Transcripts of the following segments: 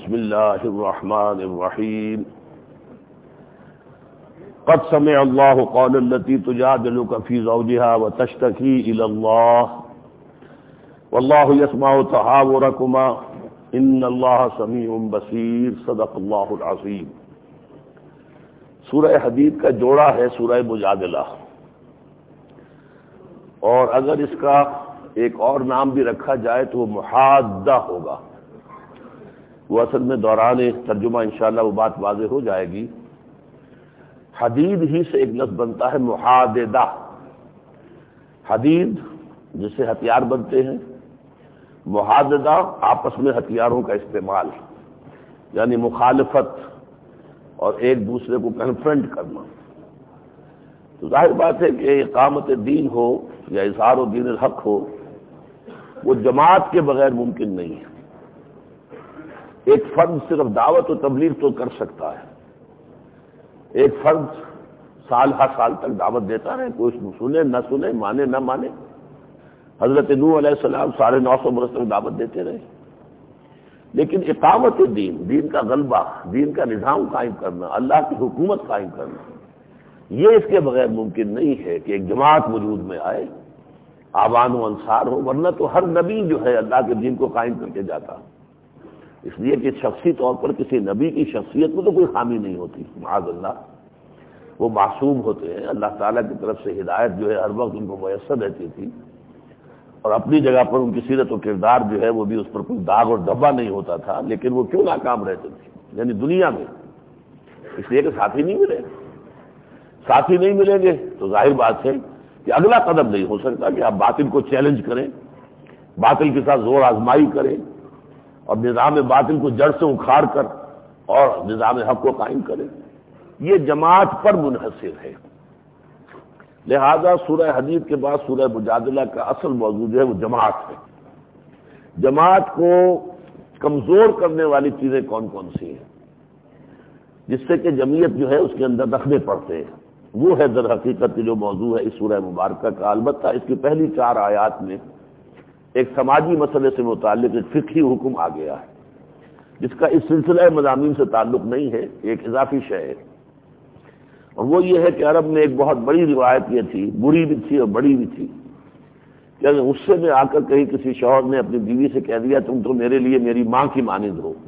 بسم اللہ الرحمن الرحیم قد سمع اللہ قول التی تجادلک فی زوجها وتشتکی الی اللہ واللہ یسمع تحاورکما ان اللہ سمیع بصیر صدق اللہ العظیم۔ سورہ حدید کا جوڑا ہے سورہ مجادلہ، اور اگر اس کا ایک اور نام بھی رکھا جائے تو وہ محادہ ہوگا۔ وہ اصل میں دوران ترجمہ انشاءاللہ وہ بات واضح ہو جائے گی۔ حدید ہی سے ایک لفظ بنتا ہے محاددہ، حدید جس سے ہتھیار بنتے ہیں، محاددہ آپس میں ہتھیاروں کا استعمال، یعنی مخالفت اور ایک دوسرے کو کنفرنٹ کرنا۔ تو ظاہر بات ہے کہ اقامت دین ہو یا اظہار دین الحق ہو، وہ جماعت کے بغیر ممکن نہیں ہے۔ ایک فرد صرف دعوت و تبلیغ تو کر سکتا ہے، ایک فرد سال ہر سال تک دعوت دیتا رہے، کوئی سنے نہ سنے، مانے نہ مانے۔ حضرت نوح علیہ السلام 950 برس تک دعوت دیتے رہے، لیکن اقامت دین، دین کا غلبہ، دین کا نظام قائم کرنا، اللہ کی حکومت قائم کرنا، یہ اس کے بغیر ممکن نہیں ہے کہ ایک جماعت وجود میں آئے، آبان و انصار ہو، ورنہ تو ہر نبی جو ہے اللہ کے دین کو قائم کر کے جاتا۔ اس لیے کہ شخصی طور پر کسی نبی کی شخصیت میں تو کوئی خامی نہیں ہوتی، معاذ اللہ، وہ معصوم ہوتے ہیں، اللہ تعالیٰ کی طرف سے ہدایت جو ہے ہر وقت ان کو میسر رہتی تھی، اور اپنی جگہ پر ان کی سیرت و کردار جو ہے وہ بھی اس پر کوئی داغ اور دھبا نہیں ہوتا تھا، لیکن وہ کیوں ناکام رہتے تھے یعنی دنیا میں؟ اس لیے کہ ساتھی نہیں ملے، ساتھی نہیں ملیں گے تو ظاہر بات ہے کہ اگلا قدم نہیں ہو سکتا کہ آپ باطل کو چیلنج کریں، باطل کے ساتھ زور آزمائی کریں، اور نظام باطل کو جڑ سے اکھاڑ کر اور نظام حق کو قائم کریں۔ یہ جماعت پر منحصر ہے۔ لہذا سورہ حدید کے بعد سورہ مجادلہ کا اصل موضوع جو ہے وہ جماعت ہے۔ جماعت کو کمزور کرنے والی چیزیں کون کون سی ہیں جس سے کہ جمعیت جو ہے اس کے اندر دخلے پڑتے ہیں، وہ ہے در حقیقت جو موضوع ہے اس سورہ مبارکہ کا۔ البتہ اس کی پہلی 4 آیات میں ایک سماجی مسئلے سے متعلق ایک فقہی حکم آ گیا ہے، جس کا اس سلسلہ مضامین سے تعلق نہیں ہے، ایک اضافی شے ہے، اور وہ یہ ہے کہ عرب میں ایک بہت بڑی روایت یہ تھی، بری بھی تھی اور بڑی بھی تھی، کہ اگر غصے میں آ کر کہیں کسی شوہر نے اپنی بیوی سے کہہ دیا تم تو میرے لیے میری ماں کی مانند ہو،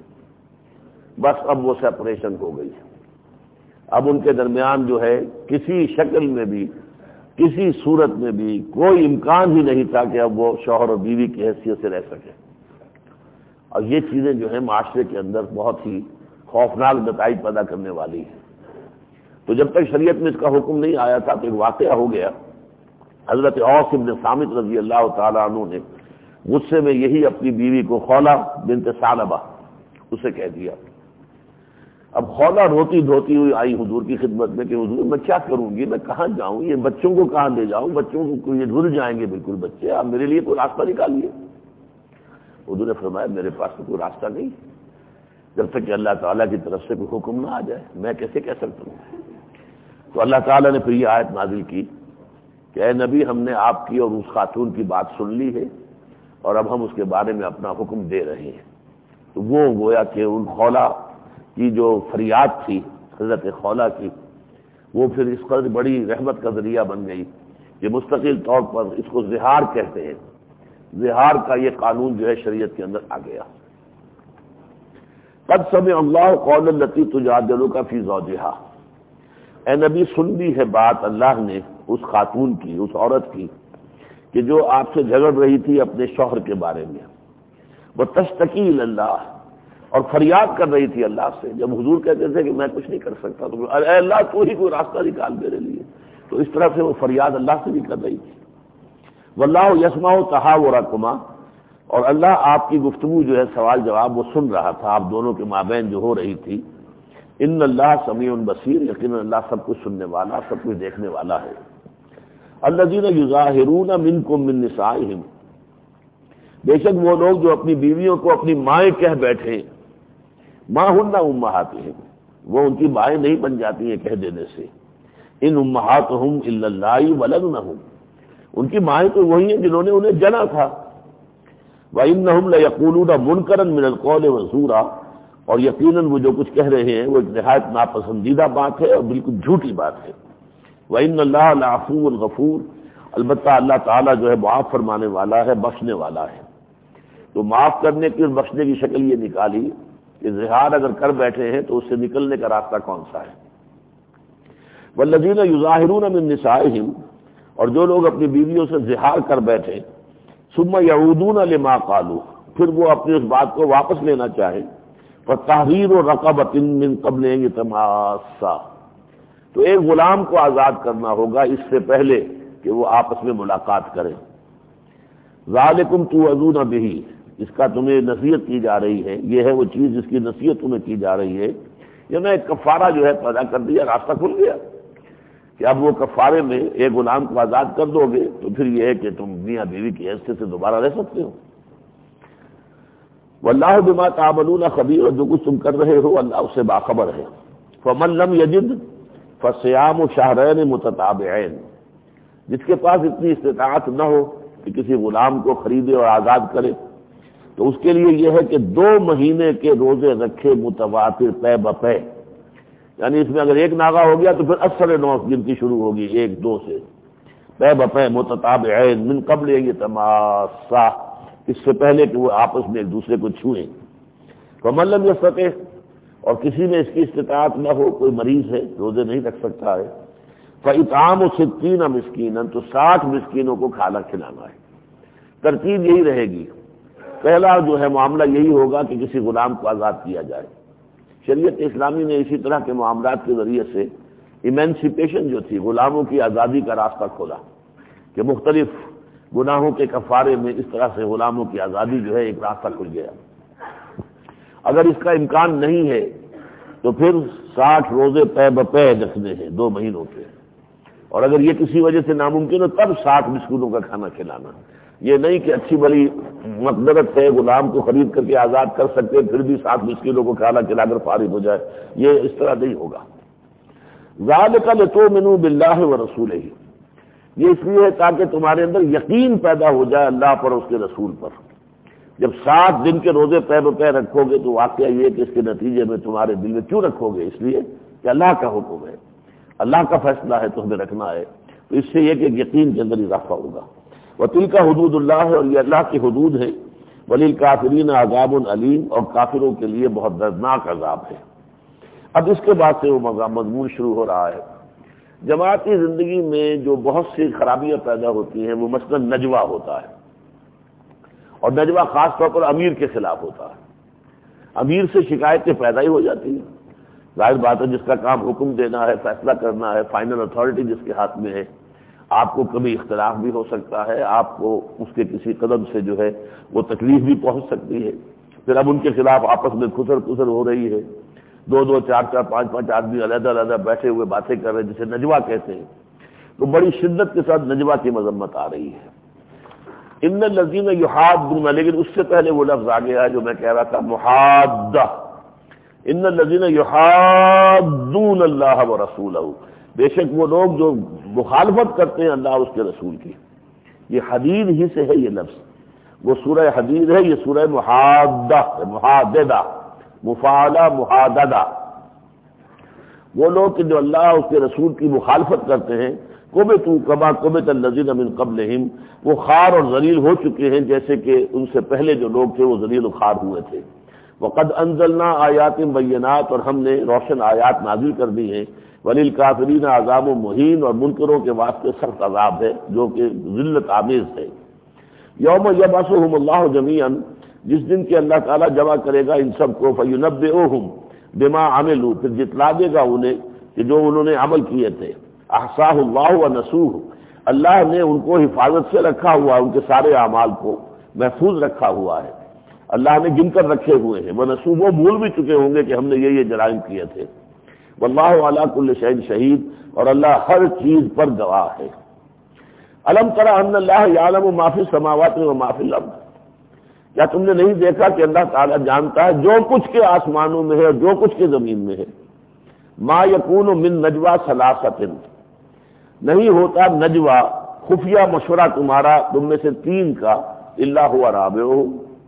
بس اب وہ سیپریشن ہو گئی۔ اب ان کے درمیان جو ہے کسی شکل میں بھی، کسی صورت میں بھی کوئی امکان ہی نہیں تھا کہ اب وہ شوہر اور بیوی کی حیثیت سے رہ سکے۔ اور یہ چیزیں جو ہیں معاشرے کے اندر بہت ہی خوفناک نتائج پیدا کرنے والی ہیں۔ تو جب تک شریعت میں اس کا حکم نہیں آیا تھا تو ایک واقعہ ہو گیا، حضرت اوس بن صامت رضی اللہ تعالیٰ عنہ نے غصے میں یہی اپنی بیوی کو خولہ بنت ثعلبہ اسے کہہ دیا۔ اب خولہ روتی دھوتی ہوئی آئی حضور کی خدمت میں کہ حضور میں کیا کروں گی، میں کہاں جاؤں، یہ بچوں کو کہاں لے جاؤں، بچوں کو یہ رل جائیں گے بالکل بچے، آپ میرے لیے کوئی راستہ نکالیے۔ حضور نے فرمایا میرے پاس تو کوئی راستہ نہیں، جب تک کہ اللہ تعالیٰ کی طرف سے کوئی حکم نہ آ جائے میں کیسے کہہ سکتا ہوں۔ تو اللہ تعالیٰ نے پھر یہ آیت نازل کی کہ اے نبی ہم نے آپ کی اور اس خاتون کی بات سن لی ہے، اور اب ہم اس کے بارے میں اپنا حکم دے رہے ہیں۔ تو وہ گویا کہ ان خولہ کی جو فریاد تھی حضرت خولہ کی، وہ پھر اس قدر بڑی رحمت کا ذریعہ بن گئی کہ مستقل طور پر اس کو زہار کہتے ہیں، زہار کا یہ قانون جو ہے شریعت کے اندر آ گیا۔ قد سمع اللہ قول التی تجادلک فی زوجہا، اے نبی سن لی ہے بات اللہ نے اس خاتون کی، اس عورت کی کہ جو آپ سے جھگڑ رہی تھی اپنے شوہر کے بارے میں، وہ تشتکی الی اللہ، اور فریاد کر رہی تھی اللہ سے۔ جب حضور کہتے تھے کہ میں کچھ نہیں کر سکتا تو اے اللہ تو ہی کوئی راستہ نکال میرے لیے، تو اس طرح سے وہ فریاد اللہ سے بھی کر رہی تھی۔ واللہ یسمع تحاورکما، اور اللہ آپ کی گفتگو جو ہے سوال جواب وہ سن رہا تھا آپ دونوں کے مابین جو ہو رہی تھی۔ ان اللہ سمیع بصیر، یقینا اللہ سب کچھ سننے والا، سب کچھ دیکھنے والا ہے۔ الذین یظاہرون منکم من نسائہم، بے شک وہ لوگ جو اپنی بیویوں کو اپنی مائیں کہہ بیٹھے، ما ہن امہاتہم، وہ ان کی مائیں نہیں بن جاتی ہیں کہہ دینے سے۔ ان امہاتہم الا اللائی ولدنہم، ان کی مائیں تو وہی ہیں جنہوں نے انہیں جنا تھا۔ وَإِنَّهُمْ لَيَقُولُونَ مُنْكَرًا مِنَ الْقَوْلِ وَزُورًا، اور یقیناً وہ جو کچھ کہہ رہے ہیں وہ ایک نہایت ناپسندیدہ بات ہے اور بالکل جھوٹی بات ہے۔ وَإِنَّ اللَّهَ لَعَفُوٌّ غَفُورٌ، البتہ اللہ تعالیٰ جو ہے معاف فرمانے والا ہے، بخشنے والا ہے۔ تو معاف کرنے کی اور بخشنے کی شکل یہ نکالی کہ زہار اگر کر بیٹھے ہیں تو اس سے نکلنے کا راستہ کون سا ہے۔ وَالَّذِينَ يُظَاهِرُونَ مِن نِّسَائِهِمْ، اور جو لوگ اپنی بیویوں سے زہار کر بیٹھے، ثُمَّ يَعُودُونَ لِمَا قَالُوا، پھر وہ اپنی اس بات کو واپس لینا چاہیں، فَتَحْرِيرُ رَقَبَةٍ مِّن قَبْلِ أَن يَتَمَاسَّا، تو ایک غلام کو آزاد کرنا ہوگا اس سے پہلے کہ وہ آپس میں ملاقات کریں۔ ذَلِكُمْ تُوعَظُونَ بِهِ، اس کا تمہیں نصیحت کی جا رہی ہے، یہ ہے وہ چیز جس کی نصیحت تمہیں کی جا رہی ہے۔ یہ میں ایک کفارہ جو ہے پیدا کر دیا، راستہ کھل گیا کہ اب وہ کفارے میں ایک غلام کو آزاد کر دو گے تو پھر یہ ہے کہ تم میاں بیوی کی حیثیت سے دوبارہ رہ سکتے ہو۔ واللہ بما تعملون خبیر، اور جو کچھ تم کر رہے ہو اللہ اس سے باخبر ہے۔ فمن لم یجد فصیام شہرین متتابعین، جس کے پاس اتنی استطاعت نہ ہو کہ کسی غلام کو خریدے اور آزاد کرے تو اس کے لیے یہ ہے کہ 2 مہینے کے روزے رکھے متواتر پے بپے، یعنی اس میں اگر ایک ناغہ ہو گیا تو پھر اثر 9 گنتی شروع ہوگی 1-2 سے، پے بپے متتابعین من قبل یتماسا، اس سے پہلے کہ وہ آپس میں ایک دوسرے کو چھوئیں۔ فمن لم یستطع، اور کسی میں اس کی استطاعت نہ ہو، کوئی مریض ہے روزے نہیں رکھ سکتا ہے، فاطعام 60 مسکینا، تو 60 مسکینوں کو کھانا کھلانا ہے۔ ترتیب یہی رہے گی، پہلا جو ہے معاملہ یہی ہوگا کہ کسی غلام کو آزاد کیا جائے۔ شریعت اسلامی نے اسی طرح کے معاملات کے ذریعے سے ایمینسیپیشن جو تھی، غلاموں کی آزادی کا راستہ کھولا کہ مختلف گناہوں کے کفارے میں اس طرح سے غلاموں کی آزادی جو ہے ایک راستہ کھل گیا۔ اگر اس کا امکان نہیں ہے تو پھر 60 روزے پے بپے رکھنے ہیں 2 مہینوں کے، اور اگر یہ کسی وجہ سے ناممکن ہو تب 60 مسکینوں کا کھانا کھلانا۔ یہ نہیں کہ اچھی بڑی مقدرت ہے غلام کو خرید کر کے آزاد کر سکتے پھر بھی 60 مسکینوں کو کھانا کھلا کر فارغ ہو جائے، یہ اس طرح نہیں ہوگا۔ ذالک لتؤمنوا باللہ ورسولہ، یہ اس لیے ہے تاکہ تمہارے اندر یقین پیدا ہو جائے اللہ پر اور اس کے رسول پر۔ جب 60 دن کے روزے پے بپے رکھو گے تو واقعہ یہ کہ اس کے نتیجے میں تمہارے دل میں کیوں رکھو گے؟ اس لیے کہ اللہ کا حکم ہے، اللہ کا فیصلہ ہے تو ہمیں رکھنا ہے، تو اس سے یہ کہ یقین کے اندر اضافہ ہوگا۔ وَتِلْكَ حدود اللہ، اور یہ اللہ کی حدود ہے۔ وَلِلْكَافِرِينَ عَذَابٌ عَلِيمٌ، اور کافروں کے لیے بہت دردناک عذاب ہے۔ اب اس کے بعد سے وہ مضمون شروع ہو رہا ہے۔ جماعتی زندگی میں جو بہت سی خرابیاں پیدا ہوتی ہیں وہ مثلا نجوہ ہوتا ہے، اور نجوہ خاص طور پر امیر کے خلاف ہوتا ہے۔ امیر سے شکایتیں پیدا ہی ہو جاتی ہیں، ظاہر بات ہے جس کا کام حکم دینا ہے، فیصلہ کرنا ہے، فائنل اتھارٹی جس کے ہاتھ میں ہے، آپ کو کبھی اختلاف بھی ہو سکتا ہے، آپ کو اس کے کسی قدم سے جو ہے وہ تکلیف بھی پہنچ سکتی ہے۔ پھر اب ان کے خلاف آپس میں کھسر ہو رہی ہے، 2 4 5 آدمی علیحدہ علیحدہ بیٹھے ہوئے باتیں کر رہے ہیں، جسے نجوہ کہتے ہیں، تو بڑی شدت کے ساتھ نجوہ کی مذمت آ رہی ہے۔ ان الذین یحادون، لیکن اس سے پہلے وہ لفظ آ گیا ہے جو میں کہہ رہا تھا، محادہ۔ ان الذین یحادون اللہ ورسولہ، بے شک وہ لوگ جو مخالفت کرتے ہیں اللہ اور اس کے رسول کی۔ یہ حدید ہی سے ہے یہ لفظ، وہ سورہ حدید ہے، یہ سورہ محادہ، محاددہ، مفاعلہ محاددہ۔ وہ لوگ کہ جو اللہ اور اس کے رسول کی مخالفت کرتے ہیں، قبتوا کما قبت الذین من قبلہم، وہ خوار اور ذلیل ہو چکے ہیں جیسے کہ ان سے پہلے جو لوگ تھے وہ ذلیل و خوار ہوئے تھے۔ وقد انزلنا آیات بینات، اور ہم نے روشن آیات نازل کر دی ہیں۔ وللکافرین عذاب مہین، اور منکروں کے واسطے سخت عذاب ہے جو کہ ذلت آمیز ہے۔ یوم یبعثہم اللہ جمیعا، جس دن کہ اللہ تعالیٰ جمع کرے گا ان سب کو، فینبئہم بما عملوا، پھر جتلا دے گا انہیں کہ جو انہوں نے عمل کیے تھے۔ احصاہ اللہ ونسوہ، اللہ نے ان کو حفاظت سے رکھا ہوا، ان کے سارے اعمال کو محفوظ رکھا ہوا ہے، اللہ نے گن کر رکھے ہوئے ہیں۔ ونسوہ، وہ بھول بھی چکے ہوں گے کہ ہم نے یہ جرائم کیے تھے۔ واللہ علی کل شیء شہید، اور اللہ ہر چیز پر گواہ ہے۔ الم تر ان اللہ یعلم ما فی السماوات و ما فی الارض، کیا تم نے نہیں دیکھا کہ اللہ تعالیٰ جانتا ہے جو کچھ کے آسمانوں میں ہے اور جو کچھ کے زمین میں ہے۔ ما یکون من نجوی ثلاثۃ، نہیں ہوتا نجوہ خفیہ مشورہ تمہارا تم میں سے 3 کا، الا هو رابعہم،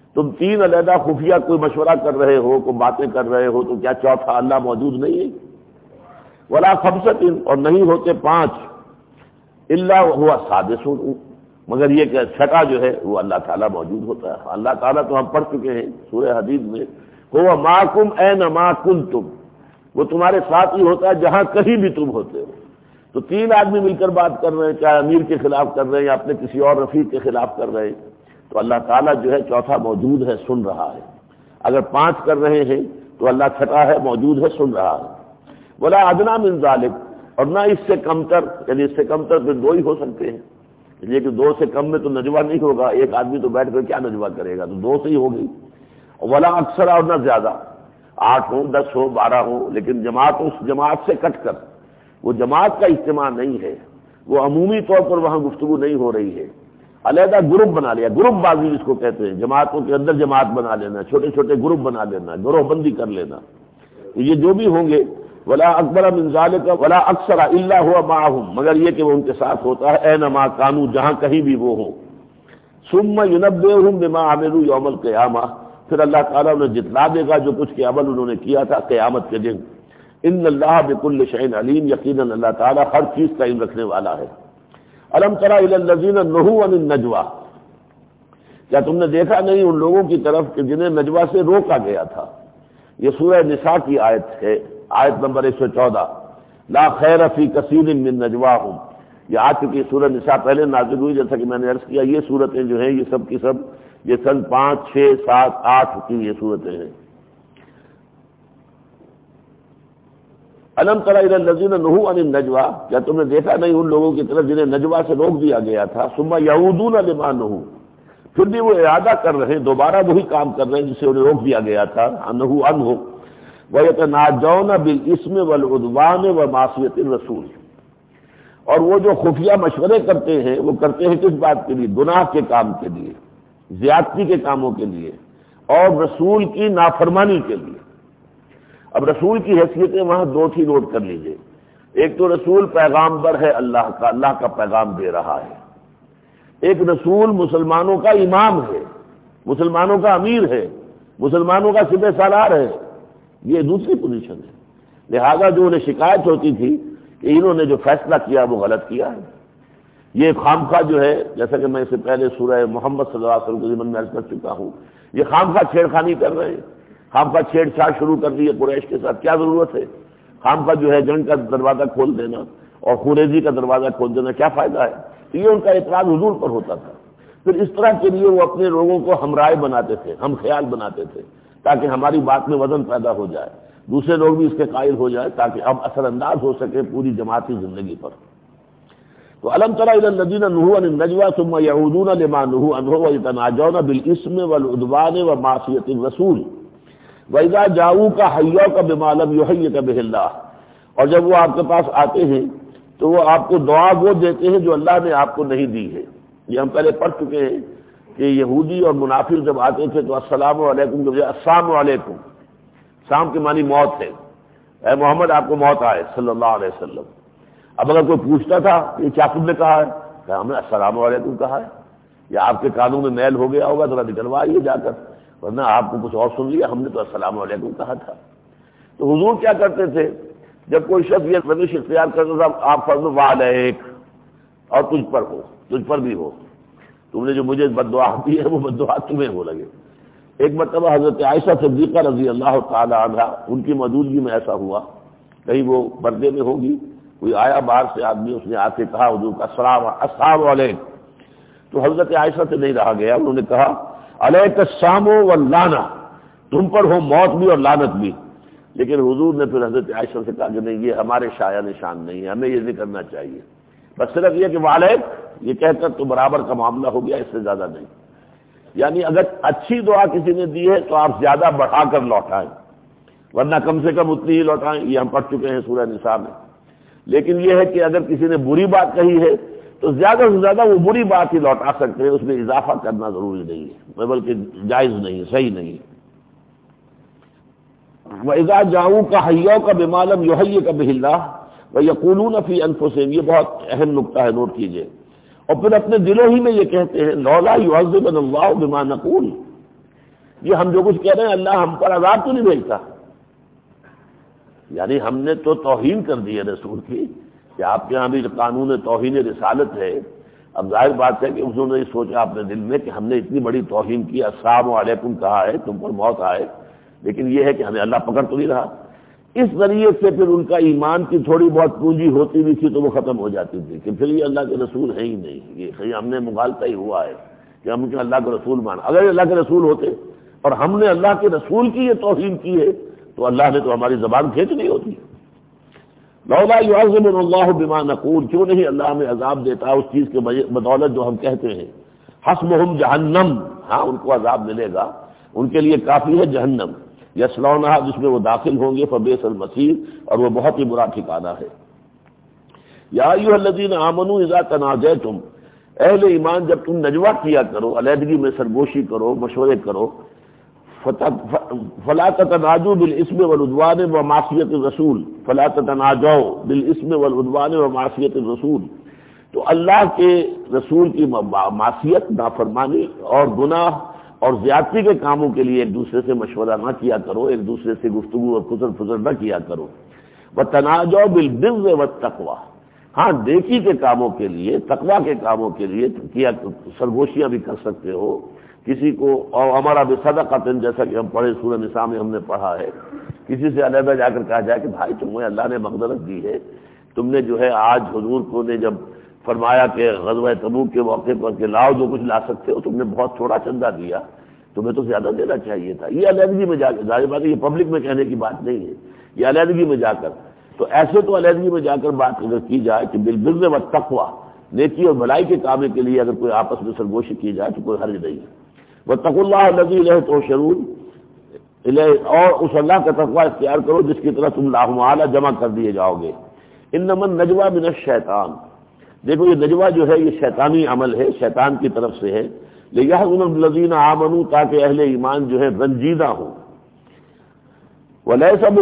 تم تین علیحدہ خفیہ کوئی مشورہ کر رہے ہو، کوئی باتیں کر رہے ہو، تو کیا چوتھا اللہ موجود نہیں ہے؟ ولا خمسۃ، اور نہیں ہوتے پانچ، الا ہوا سادس، مگر یہ کہ چھٹا جو ہے وہ اللہ تعالیٰ موجود ہوتا ہے۔ اللہ تعالیٰ تو ہم پڑھ چکے ہیں سورہ حدید میں، هو معکم اینما کنتم، وہ تمہارے ساتھ ہی ہوتا ہے جہاں کہیں بھی تم ہوتے ہو۔ تو تین آدمی مل کر بات کر رہے ہیں، چاہے امیر کے خلاف کر رہے ہیں یا اپنے کسی اور رفیق کے خلاف کر رہے ہیں، تو اللہ تعالیٰ جو ہے چوتھا موجود ہے، سن رہا ہے۔ اگر پانچ کر رہے ہیں تو اللہ چھٹا ہے، موجود ہے، سن رہا ہے۔ ولا ادنیٰ من ذالک، اور نہ اس سے کمتر، یعنی اس سے کمتر پھر دو ہی ہو سکتے ہیں، یہ کہ دو سے کم میں تو نجوہ نہیں ہوگا، ایک آدمی تو بیٹھ کر کیا نجوہ کرے گا، تو دو سے ہی ہوگی۔ ولا اکثر، اور نہ زیادہ، 8 ہو، 10 ہو، 12 ہو، لیکن جماعت اس جماعت سے کٹ کر، وہ جماعت کا اجتماع نہیں ہے، وہ عمومی طور پر وہاں گفتگو نہیں ہو رہی ہے، علیحدہ گروپ بنا لیا، گروپ بازی جس کو کہتے ہیں، جماعتوں کے اندر جماعت بنا لینا، چھوٹے چھوٹے گروپ بنا لینا، گروہ بندی کر لینا، تو یہ جو بھی ہوں گے، ولا اکبر من ذالک ولا اکثر الا هو معهم، مگر یہ کہ وہ ان کے ساتھ ہوتا ہے، اینما کانوا، جہاں کہیں بھی وہ ہوں۔ ثم ينبئهم بما عملوا یوم القیامہ، پھر اللہ تعالیٰ انہیں جتلا دے گا جو کچھ کے عمل انہوں نے کیا تھا قیامت کے دن۔ ان اللہ بكل شيء علیم، یقیناً اللہ تعالیٰ ہر چیز کا علم رکھنے والا ہے۔ الم تر الى الذین نہوا عن النجوى، کیا تم نے دیکھا نہیں ان لوگوں کی طرف کہ جنہیں نجوہ سے روکا گیا تھا؟ یہ سورہ نساء کی آیت ہے، آیت نمبر 114، لا خیر فی کثیر من نجواہم، یہ آج چکی سورہ نساء پہلے نازل ہوئی، جیسا کہ میں نے عرض کیا یہ صورتیں جو ہیں یہ سب کی سب یہ سن 5، 6، 7، 8 کی یہ صورتیں ہیں۔ الم تر الی الذین نہوا عن النجوى، کیا تم نے دیکھا نہیں ان لوگوں کی طرف جنہیں نجوہ سے روک دیا گیا تھا؟ ثم یعودون لما نہوا، پھر بھی وہ ارادہ کر رہے ہیں، دوبارہ وہی کام کر رہے ہیں جسے انہیں روک دیا گیا تھا، نہوا عنہ، وَيَتَنَاجَوْنَ بِالْإِثْمِ وَالْعُدْوَانِ وَمَعْصِيَتِ الرَّسُولِ، اور وہ جو خفیہ مشورے کرتے ہیں وہ کرتے ہیں کس بات کے لیے؟ گناہ کے کام کے لیے، زیادتی کے کاموں کے لیے، اور رسول کی نافرمانی کے لیے۔ اب رسول کی حیثیتیں وہاں دو تھی، نوٹ کر لیجئے۔ ایک تو رسول پیغامبر ہے اللہ کا پیغام دے رہا ہے، ایک رسول مسلمانوں کا امام ہے، مسلمانوں کا امیر ہے، مسلمانوں کا سپہ سالار ہے، یہ دوسری پوزیشن ہے۔ لہذا جو انہیں شکایت ہوتی تھی کہ انہوں نے جو فیصلہ کیا وہ غلط کیا ہے، یہ خامخواہ جو ہے، جیسا کہ میں اس سے پہلے سورہ محمد صلی اللہ علیہ وسلم کے ضمن میں عرض کر چکا ہوں، یہ خامخواہ چھیڑ خانی کر رہے ہیں، خامخواہ چھیڑ چھاڑ شروع کر دی ہے قریش کے ساتھ، کیا ضرورت ہے؟ خامخواہ جو ہے جنگ کا دروازہ کھول دینا اور خونریزی کا دروازہ کھول دینا، کیا فائدہ ہے؟ تو یہ ان کا اعتراض حضور پر ہوتا تھا۔ پھر اس طرح کے لیے وہ اپنے لوگوں کو ہمراہ بناتے تھے، ہم خیال بناتے تھے، تاکہ ہماری بات میں وزن پیدا ہو جائے، دوسرے لوگ بھی اس کے قائل ہو جائے، تاکہ اب اثر انداز ہو سکے پوری جماعتی زندگی پر۔ تو الم تر الی الذین نہوا عن النجوى ثم یعودون لما نہوا عنہ ویتناجون بالاسم والعدوان ومعصیۃ الرسول واذا جاؤوک حیوک بما لم یحیک بہ اللہ، اور جب وہ آپ کے پاس آتے ہیں تو وہ آپ کو دعا وہ دیتے ہیں جو اللہ نے آپ کو نہیں دی ہے۔ یہ ہم پہلے پڑھ چکے ہیں کہ یہودی اور منافق جب آتے تھے تو السلام علیکم کے بجائے السلام علیکم، سام کے معنی موت ہے، اے محمد آپ کو موت آئے صلی اللہ علیہ وسلم۔ اب اگر کوئی پوچھتا تھا یہ کیا تم نے کہا ہے، کہ ہم نے السلام علیکم کہا ہے، یا آپ کے کانوں میں میل ہو گیا ہوگا ذرا نکلوائیے جا کر، ورنہ آپ کو کچھ اور سن لیا، ہم نے تو السلام علیکم کہا تھا۔ تو حضور کیا کرتے تھے، جب کوئی شخص یہ روش اختیار کرتا تھا، آپ فرض وعلیک، اور تجھ پر ہو، تجھ پر بھی ہو، تم نے جو مجھے بد دعا دی ہے وہ بد دعا تمہیں ہو لگے۔ ایک مرتبہ حضرت عائشہ صدیقہ رضی اللہ تعالی عنہا، ان کی موجودگی میں ایسا ہوا، کہیں وہ پردے میں ہوگی، کوئی آیا باہر سے آدمی، اس نے آ کے کہا حضور کا السلام علیکم، تو حضرت عائشہ سے نہیں رہا گیا، انہوں نے کہا علیک السلام واللعنہ، تم پر ہو موت بھی اور لعنت بھی۔ لیکن حضور نے پھر حضرت عائشہ سے کہا کہ نہیں، یہ ہمارے شایع نشان نہیں ہے، ہمیں یہ نہیں کرنا چاہیے، بس صرف یہ کہ وعلیک یہ کہہ کر تو برابر کا معاملہ ہو گیا، اس سے زیادہ نہیں۔ یعنی اگر اچھی دعا کسی نے دی ہے تو آپ زیادہ بڑھا کر لوٹائیں، ورنہ کم سے کم اتنی ہی لوٹائیں، یہ ہم پڑھ چکے ہیں سورہ نساء میں۔ لیکن یہ ہے کہ اگر کسی نے بری بات کہی ہے تو زیادہ سے زیادہ وہ بری بات ہی لوٹا سکتے ہیں، اس میں اضافہ کرنا ضروری نہیں ہے، بلکہ جائز نہیں، صحیح نہیں۔ وَإِذَا جَاءُوكَ حَيَّوْكَ بِمَا لَمْ يُحَيِّكَ بِهِ اللَّهُ وَيَقُولُونَ فِي أَنفُسِهِمْ، یہ بہت اہم نکتہ ہے، نوٹ کیجئے، اور پھر اپنے دلوں ہی میں یہ کہتے ہیں لولا يُعَذِّبُنَا اللَّهُ بِمَا نَقُولُ، یہ ہم جو کچھ کہہ رہے ہیں اللہ ہم پر عذاب تو نہیں بھیجتا، یعنی ہم نے تو توہین کر دی ہے رسول کی کہ آپ کے یہاں بھی قانون توہین رسالت ہے۔ اب ظاہر بات ہے کہ انہوں نے یہ سوچا اپنے دل میں کہ ہم نے اتنی بڑی توہین کی، السلام علیکم کہا ہے، تم پر موت آئے، لیکن یہ ہے کہ ہمیں اللہ پکڑ تو نہیں رہا۔ اس ذریعے سے پھر ان کا ایمان کی تھوڑی بہت پونجی ہوتی بھی تھی تو وہ ختم ہو جاتی تھی کہ پھر یہ اللہ کے رسول ہیں ہی نہیں، یہ کہیں ہم نے مغالطہ ہی ہوا ہے کہ ہم اللہ کے رسول مانا۔ اگر اللہ کے رسول ہوتے اور ہم نے اللہ کے رسول کی یہ توہین کی ہے تو اللہ نے تو ہماری زبان کھینچ نہیں ہوتی۔ لولا يعذبنا اللہ بما نقول، کیوں نہیں اللہ ہمیں عذاب دیتا اس چیز کے بدولت جو ہم کہتے ہیں۔ حسبهم جہنم، ہاں ان کو عذاب ملے گا، ان کے لیے کافی ہے جہنم، یصلونھا جس میں وہ داخل ہوں گے، فبئس المصیر، اور وہ بہت ہی برا ٹھکانہ ہے۔ یا ایھا الذین آمنوا اذا تناجیتم، اہل ایمان جب تم نجوا کیا کرو، علیحدگی میں سرگوشی کرو، مشورے کرو، فلا تتناجوا بالاسم والعدوان ومعصیۃ الرسول، فلا تتناجوا بالاسم والعدوان ومعصیۃ الرسول، تو اللہ کے رسول کی معصیت، نافرمانی اور گناہ اور زیادتی کے کاموں کے لیے ایک دوسرے سے مشورہ نہ کیا کرو، ایک دوسرے سے گفتگو اور کھسر پھسر نہ کیا کرو۔ وتناجوا بالبر والتقوی، ہاں نیکی کے کاموں کے لیے، تقوی کے کاموں کے لیے کیا سرگوشیاں بھی کر سکتے ہو کسی کو، اور ہمارا بصدقۃ، جیسا کہ ہم پڑھے سورہ نساء میں ہم نے پڑھا ہے، کسی سے علیحدہ جا کر کہا جائے کہ بھائی تمہیں اللہ نے مغفرت دی ہے، تم نے جو ہے آج حضور کو نے جب فرمایا کہ غزوہ تبوک کے موقع پر کہ لاؤ جو کچھ لا سکتے ہو، تم نے بہت تھوڑا چندہ دیا، تمہیں تو زیادہ دینا چاہیے تھا۔ یہ علیحدگی میں جا کر، ظاہر بات ہے یہ پبلک میں کہنے کی بات نہیں ہے، یہ علیحدگی میں جا کر، تو ایسے تو علیحدگی میں جا کر بات اگر کی جائے کہ بالبر والتقوی، نیکی اور بھلائی کے کام کے لیے اگر کوئی آپس میں سرگوشی کی جائے تو کوئی حرج نہیں ہے۔ واتقوا اللہ الذی الیہ تحشرون، اور اس اللہ کا تقوی اختیار کرو جس کی طرف تم لاحمال جمع کر دیے جاؤ گے۔ انما النجوى من الشیطان، دیکھو یہ نجوہ جو ہے یہ شیطانی عمل ہے، شیطان کی طرف سے ہے۔ لیحزن الذین آمنوا، تاکہ اہل ایمان جو ہے رنجیدہ ہوں۔ ولیس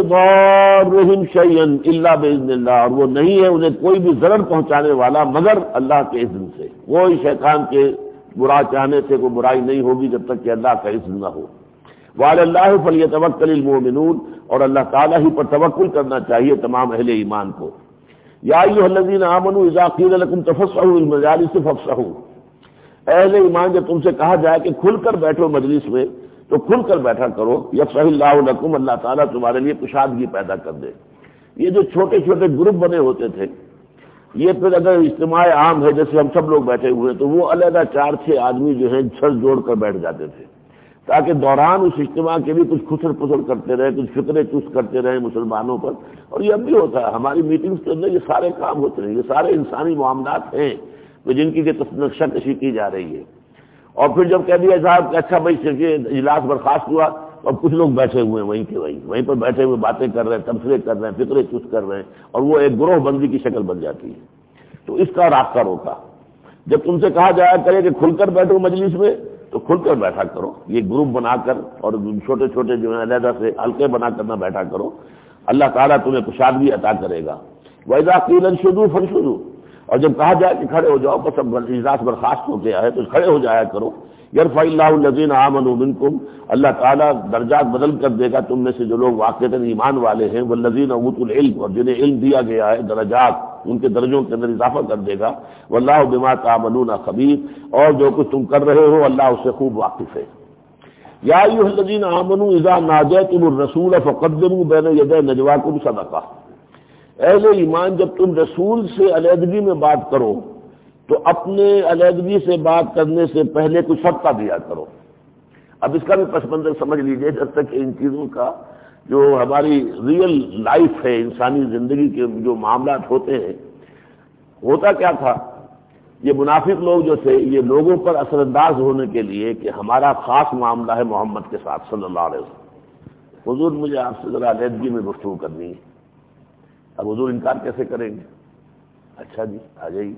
بضارهم شیئا الا باذن اللہ، اور وہ نہیں ہے انہیں کوئی بھی ضرر پہنچانے والا مگر اللہ کے اذن سے، کوئی شیطان کے برا چاہنے سے کوئی برائی نہیں ہوگی جب تک کہ اللہ کا اذن نہ ہو۔ وعلی اللہ فلیتوکل المؤمنون، اور اللہ تعالیٰ ہی پر توکل کرنا چاہیے تمام اہل ایمان کو۔ یا ایھا الذین آمنوا اذا قیل لکم تفصحوا فی المجالس فافصحوا، اہل ایمان جب تم سے کہا جائے کہ کھل کر بیٹھو مجلس میں تو کھل کر بیٹھا کرو۔ یفصح اللہ لکم، اللہ تعالیٰ تمہارے لیے کشادگی پیدا کر دے۔ یہ جو چھوٹے چھوٹے گروپ بنے ہوتے تھے، یہ پھر اگر اجتماع عام ہے جیسے ہم سب لوگ بیٹھے ہوئے تو وہ علیحدہ 4-6 آدمی جو ہیں چھڑ جوڑ کر بیٹھ جاتے تھے تاکہ دوران اس اجتماع کے بھی کچھ کھسر پھسر کرتے رہے، کچھ فکریں چست کرتے رہے مسلمانوں پر۔ اور یہ اب بھی ہوتا ہے ہماری میٹنگز کے اندر، یہ سارے کام ہوتے ہیں، یہ سارے انسانی معاملات ہیں جن کی نقشہ کشی کی جا رہی ہے۔ اور پھر جب کہہ دیا صاحب کہ اچھا بھائی چلیے اجلاس برخاست ہوا، اب کچھ لوگ بیٹھے ہوئے ہیں وہیں کے وہیں پر بیٹھے ہوئے باتیں کر رہے ہیں، تبصرے کر رہے ہیں، فکریں چست کر رہے ہیں، اور وہ ایک گروہ بندی کی شکل بن جاتی ہے۔ تو اس کا راستہ روکا۔ جب تم سے کہا جایا کرے کہ کھل کر بیٹھو مجلس میں تو کھل کر بیٹھا کرو، یہ گروپ بنا کر اور چھوٹے چھوٹے جو ہے علیحدہ سے حلقے بنا کر نہ بیٹھا کرو، اللہ تعالیٰ تمہیں کشادگی عطا کرے گا۔ وَإِذَا قِيلَ انشُزُوا فَانشُزُوا، اور جب کہا جائے کہ کھڑے ہو جاؤ، بس اب اجلاس برخاست ہو گیا ہے تو کھڑے ہو جایا کرو۔ یرفع اللہ الذین آمنوا منکم، اللہ تعالیٰ درجات بدل کر دے گا تم میں سے جو لوگ واقعتاً ایمان والے ہیں، والذین اوتوا العلم، اور جنہیں علم دیا گیا ہے، درجات ان کے درجوں کے اندر اضافہ کر دے گا۔ واللہ بما تعملون خبیر، اور جو کچھ تم کر رہے ہو اللہ اس سے خوب واقف ہے۔ یا ایھا الذین آمنوا اذا ناجیتم الرسول فقدموا بین یدی نجواکم صدقہ، اہل ایمان جب تم رسول سے علیحدگی میں بات کرو تو اپنے علیحدگی سے بات کرنے سے پہلے کچھ صدقہ دیا کرو۔ اب اس کا بھی پس منظر سمجھ لیجئے، جب تک ان چیزوں کا جو ہماری ریئل لائف ہے، انسانی زندگی کے جو معاملات ہوتے ہیں، ہوتا کیا تھا، یہ منافق لوگ جو تھے یہ لوگوں پر اثر انداز ہونے کے لیے کہ ہمارا خاص معاملہ ہے محمد کے ساتھ صلی اللہ علیہ وسلم، حضور مجھے آپ سے ذرا علیحدگی میں گفتگو کرنی ہے۔ اب حضور انکار کیسے کریں گے؟ اچھا جی آ جائیے۔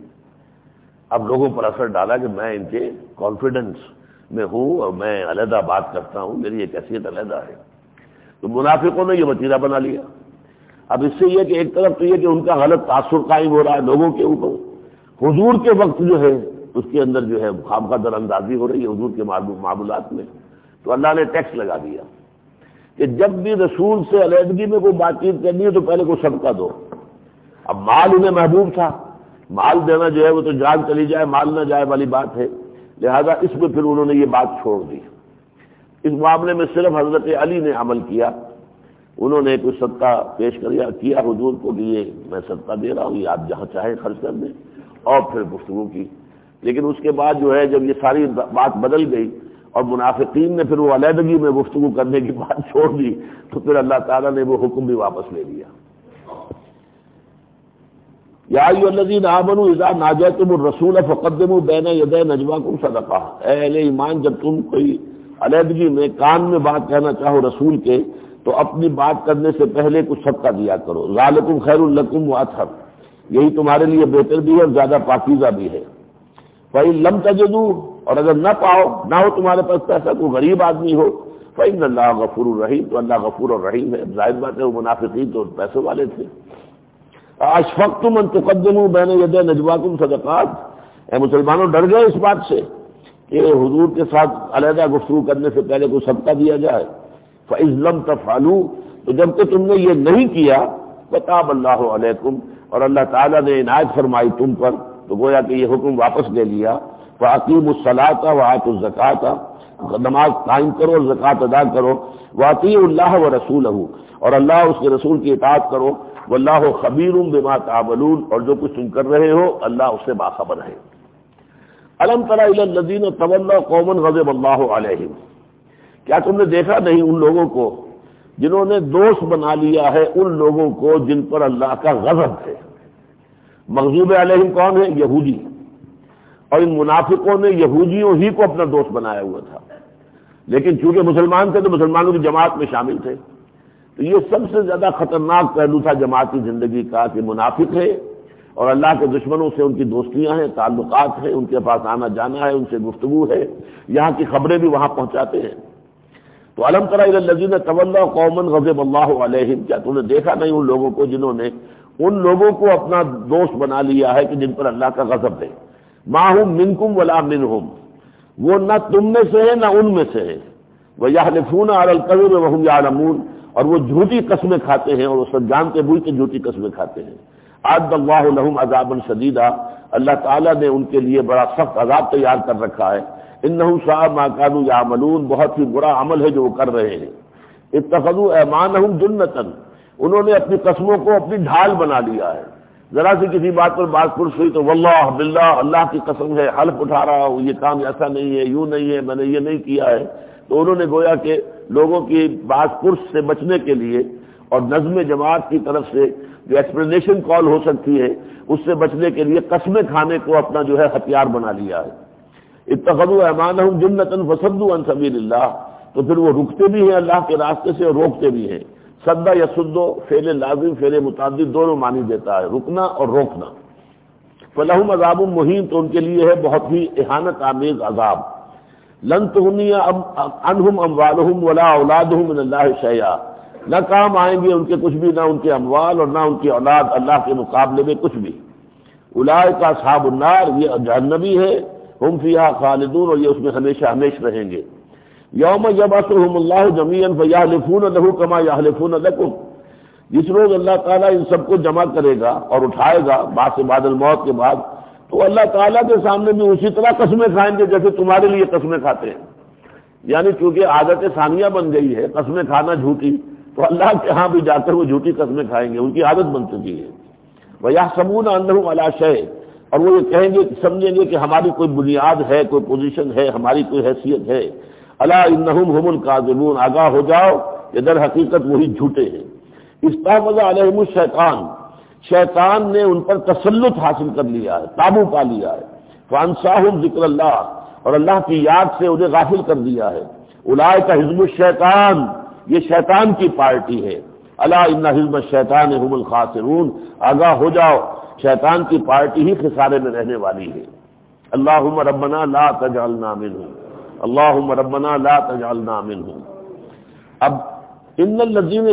اب لوگوں پر اثر ڈالا کہ میں ان کے کانفیڈنس میں ہوں اور میں علیحدہ بات کرتا ہوں، میری ایک حیثیت علیحدہ ہے، تو منافقوں نے یہ وتیرہ بنا لیا۔ اب اس سے یہ کہ ایک طرف تو یہ کہ ان کا غلط تاثر قائم ہو رہا ہے لوگوں کے اوپر، حضور کے وقت جو ہے اس کے اندر جو ہے خامخواہ در اندازی ہو رہی ہے حضور کے معاملات میں، تو اللہ نے ٹیکس لگا دیا کہ جب بھی رسول سے علیحدگی میں کوئی بات چیت کرنی ہے تو پہلے کوئی صدقہ دو. اب مال انہیں محبوب تھا، مال دینا جو ہے وہ تو جان چلی جائے مال نہ جائے والی بات ہے، لہذا اس میں پھر انہوں نے یہ بات چھوڑ دی. اس معاملے میں صرف حضرت علی نے عمل کیا، انہوں نے کوئی صدقہ پیش کیا حضور کو کہ یہ میں صدقہ دے رہا ہوں، یہ آپ جہاں چاہیں خرچ کر دیں، اور پھر گفتگو کی. لیکن اس کے بعد جو ہے جب یہ ساری بات بدل گئی اور منافقین نے پھر وہ علیحدگی میں گفتگو کرنے کی بات چھوڑ دی تو پھر اللہ تعالیٰ نے وہ حکم بھی واپس لے لیا. یا ایھا الذین آمنوا اذا ناجیتم الرسول فقدموا بین یدی نجواکم صدقہ، اے اہل ایمان جب تم کوئی علیحدگی میں کان میں بات کہنا چاہو رسول کے تو اپنی بات کرنے سے پہلے کچھ صدقہ دیا کرو. ذالکم خیر لکم واطہر، یہی تمہارے لیے بہتر بھی ہے اور زیادہ پاکیزہ بھی ہے. فإن لم تجدوا، اور اگر نہ پاؤ، نہ ہو تمہارے پاس پیسہ، کوئی غریب آدمی ہو، فإن اللہ غفور الرحیم، تو اللہ غفور الرحیم ہے. ظاہر بات ہے وہ منافقین تو پیسے والے تھے. اشفقتم ان تقدموا بین یدی نجواکم صدقات، اے مسلمانوں ڈر گئے اس بات سے کہ حضور کے ساتھ علیحدہ گفتگو کرنے سے پہلے کوئی صدقہ دیا جائے. فإذ لم تفعلوا، تو جب کہ تم نے یہ نہیں کیا، فتاب اللہ علیکم، اور اللہ تعالیٰ نے عنایت فرمائی تم پر، تو گویا کہ یہ حکم واپس لے لیا. فأقیموا الصلاۃ وآتوا الزکاۃ، نماز قائم کرو اور زکوٰۃ ادا کرو. وأطیعوا اللہ ورسولہ، اور اللہ اس کے رسول کی اطاعت کرو. واللہ خبیر بما تعملون، اور جو کچھ تم کر رہے ہو اللہ اس سے باخبر ہے. الم تر الی الذین تولوا قوما غضب اللہ علیہم، کیا تم نے دیکھا نہیں ان لوگوں کو جنہوں نے دوست بنا لیا ہے ان لوگوں کو جن پر اللہ کا غضب ہے. مغضوب علیہم کون ہے؟ یہودی. اور ان منافقوں نے یہودیوں ہی کو اپنا دوست بنایا ہوا تھا، لیکن چونکہ مسلمان تھے تو مسلمانوں کی جماعت میں شامل تھے. تو یہ سب سے زیادہ خطرناک پہلو تھا جماعتی زندگی کا کہ منافق ہے اور اللہ کے دشمنوں سے ان کی دوستیاں ہیں، تعلقات ہیں، ان کے پاس آنا جانا ہے، ان سے گفتگو ہے، یہاں کی خبریں بھی وہاں پہنچاتے ہیں. تو الم تر الی الذین تولوا قوما غضب اللہ علیہم، کیا تم نے دیکھا نہیں ان لوگوں کو جنہوں نے ان لوگوں کو اپنا دوست بنا لیا ہے کہ جن پر اللہ کا غضب ہے. ما هم منکم ولا منہم، وہ نہ تم میں سے ہے نہ ان میں سے ہے. ویحلفون علی الکذب وهم یعلمون، اور وہ جھوٹی قسمیں کھاتے ہیں اور وہ سب جانتے ہوئے کہ جھوٹی قسمیں کھاتے ہیں. اعد اللہ لهم عذابا شدیدا، اللہ تعالیٰ نے ان کے لیے بڑا سخت عذاب تیار کر رکھا ہے. انہم ساء ما كانوا يعملون، بہت ہی برا عمل ہے جو وہ کر رہے ہیں. اتخذوا ایمانہم جنۃ، انہوں نے اپنی قسموں کو اپنی ڈھال بنا لیا ہے. ذرا سی کسی بات پر بات پرس ہوئی تو واللہ باللہ، اللہ کی قسم ہے، حلف اٹھا رہا ہوں یہ کام ایسا نہیں ہے، یوں نہیں ہے، میں نے یہ نہیں کیا ہے. تو انہوں نے گویا کہ لوگوں کی بات پرس سے بچنے کے لیے اور نظم جماعت کی طرف سے جو ایکسپلینیشن کال ہو سکتی ہے اس سے بچنے کے لیے قسمیں کھانے کو اپنا جو ہے ہتھیار بنا لیا ہے. اتخذوا ایمانہم جنۃ فصدوا عن سبیل اللہ، تو پھر وہ رکتے بھی ہیں اللہ کے راستے سے اور روکتے بھی ہیں. صدا یصدو فعل لازم فعل متعدد دونوں معنی دیتا ہے، رکنا اور روکنا. فلہم عذاب مہین، تو ان کے لیے ہے بہت ہی اہانت آمیز عذاب. لن تغنی عنہم اموالہم ولا اولادہم من اللہ شیئا، نہ کام آئیں گے ان کے کچھ بھی، نہ ان کے اموال اور نہ ان کی اولاد اللہ کے مقابلے میں کچھ بھی. اولئک اصحاب النار، یہ جہنمی ہے، ہم فیہا خالدون، اور یہ اس میں ہمیشہ ہمیشہ رہیں گے. یوم یبعثہم اللہ جمیعا فیحلفون لہ کما یحلفون لکم، جس روز اللہ تعالیٰ ان سب کو جمع کرے گا اور اٹھائے گا بعد الموت کے بعد، تو اللہ تعالیٰ کے سامنے بھی اسی طرح قسمیں کھائیں گے جیسے تمہارے لیے قسمیں کھاتے ہیں. یعنی چونکہ عادت ثانیہ بن گئی ہے قسمیں کھانا جھوٹی، تو اللہ کے ہاں بھی جا کر وہ جھوٹی قسمیں کھائیں گے، ان کی عادت بن چکی ہے. وَيَحْسَبُونَ أَنَّهُمْ عَلَىٰ شَيْءٍ، اور وہ یہ کہیں گے، سمجھیں گے کہ ہماری کوئی بنیاد ہے، کوئی پوزیشن ہے، ہماری کوئی حیثیت ہے. الا انہم هم الکاذبون، آگاہ ہو جاؤ کہ در حقیقت وہی جھوٹے ہیں. استحوذ علیہم الشیطان، شیطان نے ان پر تسلط حاصل کر لیا ہے، قابو پا لیا ہے. فانساہم ذکر اللہ، اور اللہ کی یاد سے انہیں غافل کر دیا ہے. اولئک حزب الشیطان، یہ شیطان کی پارٹی ہے. الا ان حزب الشیطان هم الخاسرون، آگاہ ہو جاؤ شیطان کی پارٹی ہی خسارے میں رہنے والی ہے. اللہم ربنا لا تجعلنا منہم، اللہم ربنا لا تجعلنا منہم. اب ان الذین